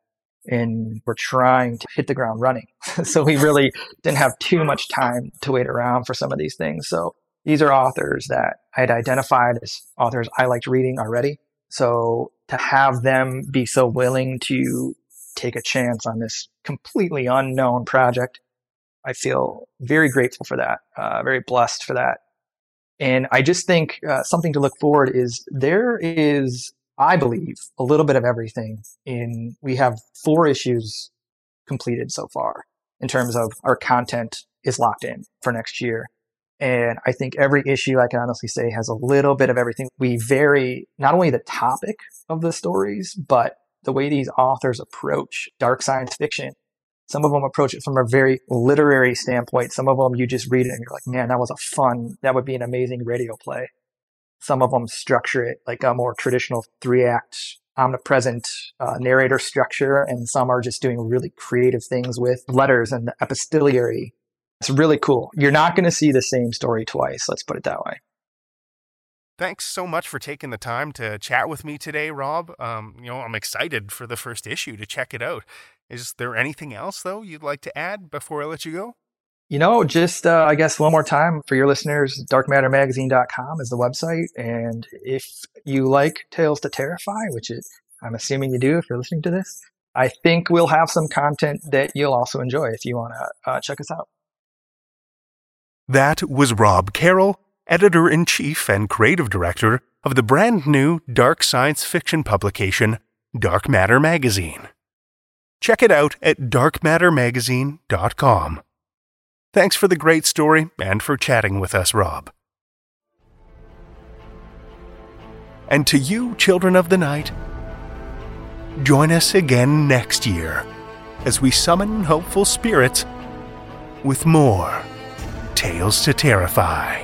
and we're trying to hit the ground running. So we really didn't have too much time to wait around for some of these things. So these are authors that I had identified as authors I liked reading already. So to have them be so willing to take a chance on this completely unknown project, I feel very grateful for that, very blessed for that. And I just think something to look forward is there is, I believe, a little bit of everything we have 4 issues completed so far in terms of our content is locked in for next year. And I think every issue, I can honestly say, has a little bit of everything. We vary not only the topic of the stories, but the way these authors approach dark science fiction. Some of them approach it from a very literary standpoint. Some of them you just read it and you're like, man, that would be an amazing radio play. Some of them structure it like a more traditional 3-act, omnipresent narrator structure. And some are just doing really creative things with letters and the epistolary. It's really cool. You're not going to see the same story twice. Let's put it that way. Thanks so much for taking the time to chat with me today, Rob. I'm excited for the first issue to check it out. Is there anything else, though, you'd like to add before I let you go? Just I guess one more time for your listeners, darkmattermagazine.com is the website. And if you like Tales to Terrify, which I'm assuming you do if you're listening to this, I think we'll have some content that you'll also enjoy if you want to check us out. That was Rob Carroll, Editor-in-Chief and Creative Director of the brand new dark science fiction publication, Dark Matter Magazine. Check it out at darkmattermagazine.com. Thanks for the great story and for chatting with us, Rob. And to you, children of the night, join us again next year as we summon hopeful spirits with more Tales to Terrify.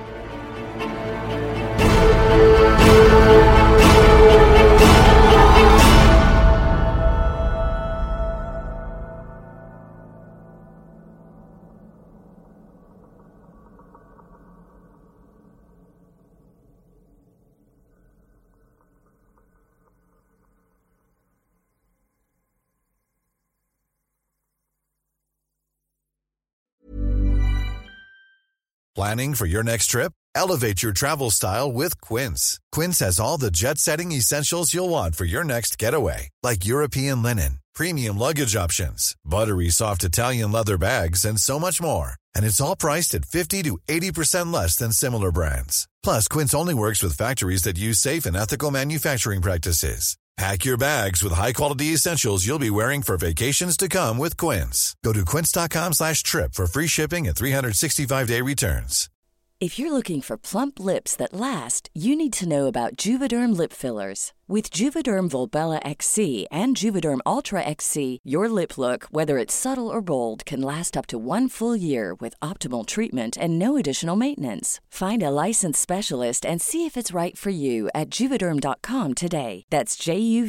Planning for your next trip? Elevate your travel style with Quince. Quince has all the jet-setting essentials you'll want for your next getaway, like European linen, premium luggage options, buttery soft Italian leather bags, and so much more. And it's all priced at 50 to 80% less than similar brands. Plus, Quince only works with factories that use safe and ethical manufacturing practices. Pack your bags with high-quality essentials you'll be wearing for vacations to come with Quince. Go to quince.com/trip for free shipping and 365-day returns. If you're looking for plump lips that last, you need to know about Juvederm lip fillers. With Juvederm Volbella XC and Juvederm Ultra XC, your lip look, whether it's subtle or bold, can last up to 1 full year with optimal treatment and no additional maintenance. Find a licensed specialist and see if it's right for you at Juvederm.com today. That's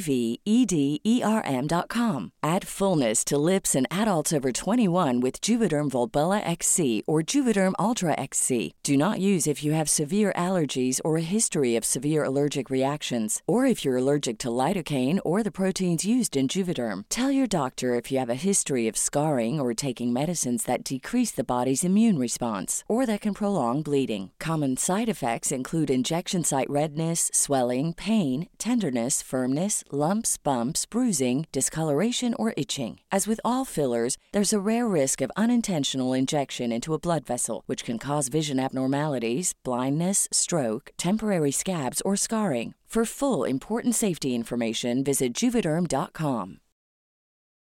JUVEDERM.com. Add fullness to lips in adults over 21 with Juvederm Volbella XC or Juvederm Ultra XC. Do not use if you have severe allergies or a history of severe allergic reactions, or if you're allergic to lidocaine or the proteins used in Juvederm. Tell your doctor if you have a history of scarring or taking medicines that decrease the body's immune response or that can prolong bleeding. Common side effects include injection site redness, swelling, pain, tenderness, firmness, lumps, bumps, bruising, discoloration, or itching. As with all fillers, there's a rare risk of unintentional injection into a blood vessel, which can cause vision abnormalities, blindness, stroke, temporary scabs, or scarring. For full important safety information, visit Juvederm.com.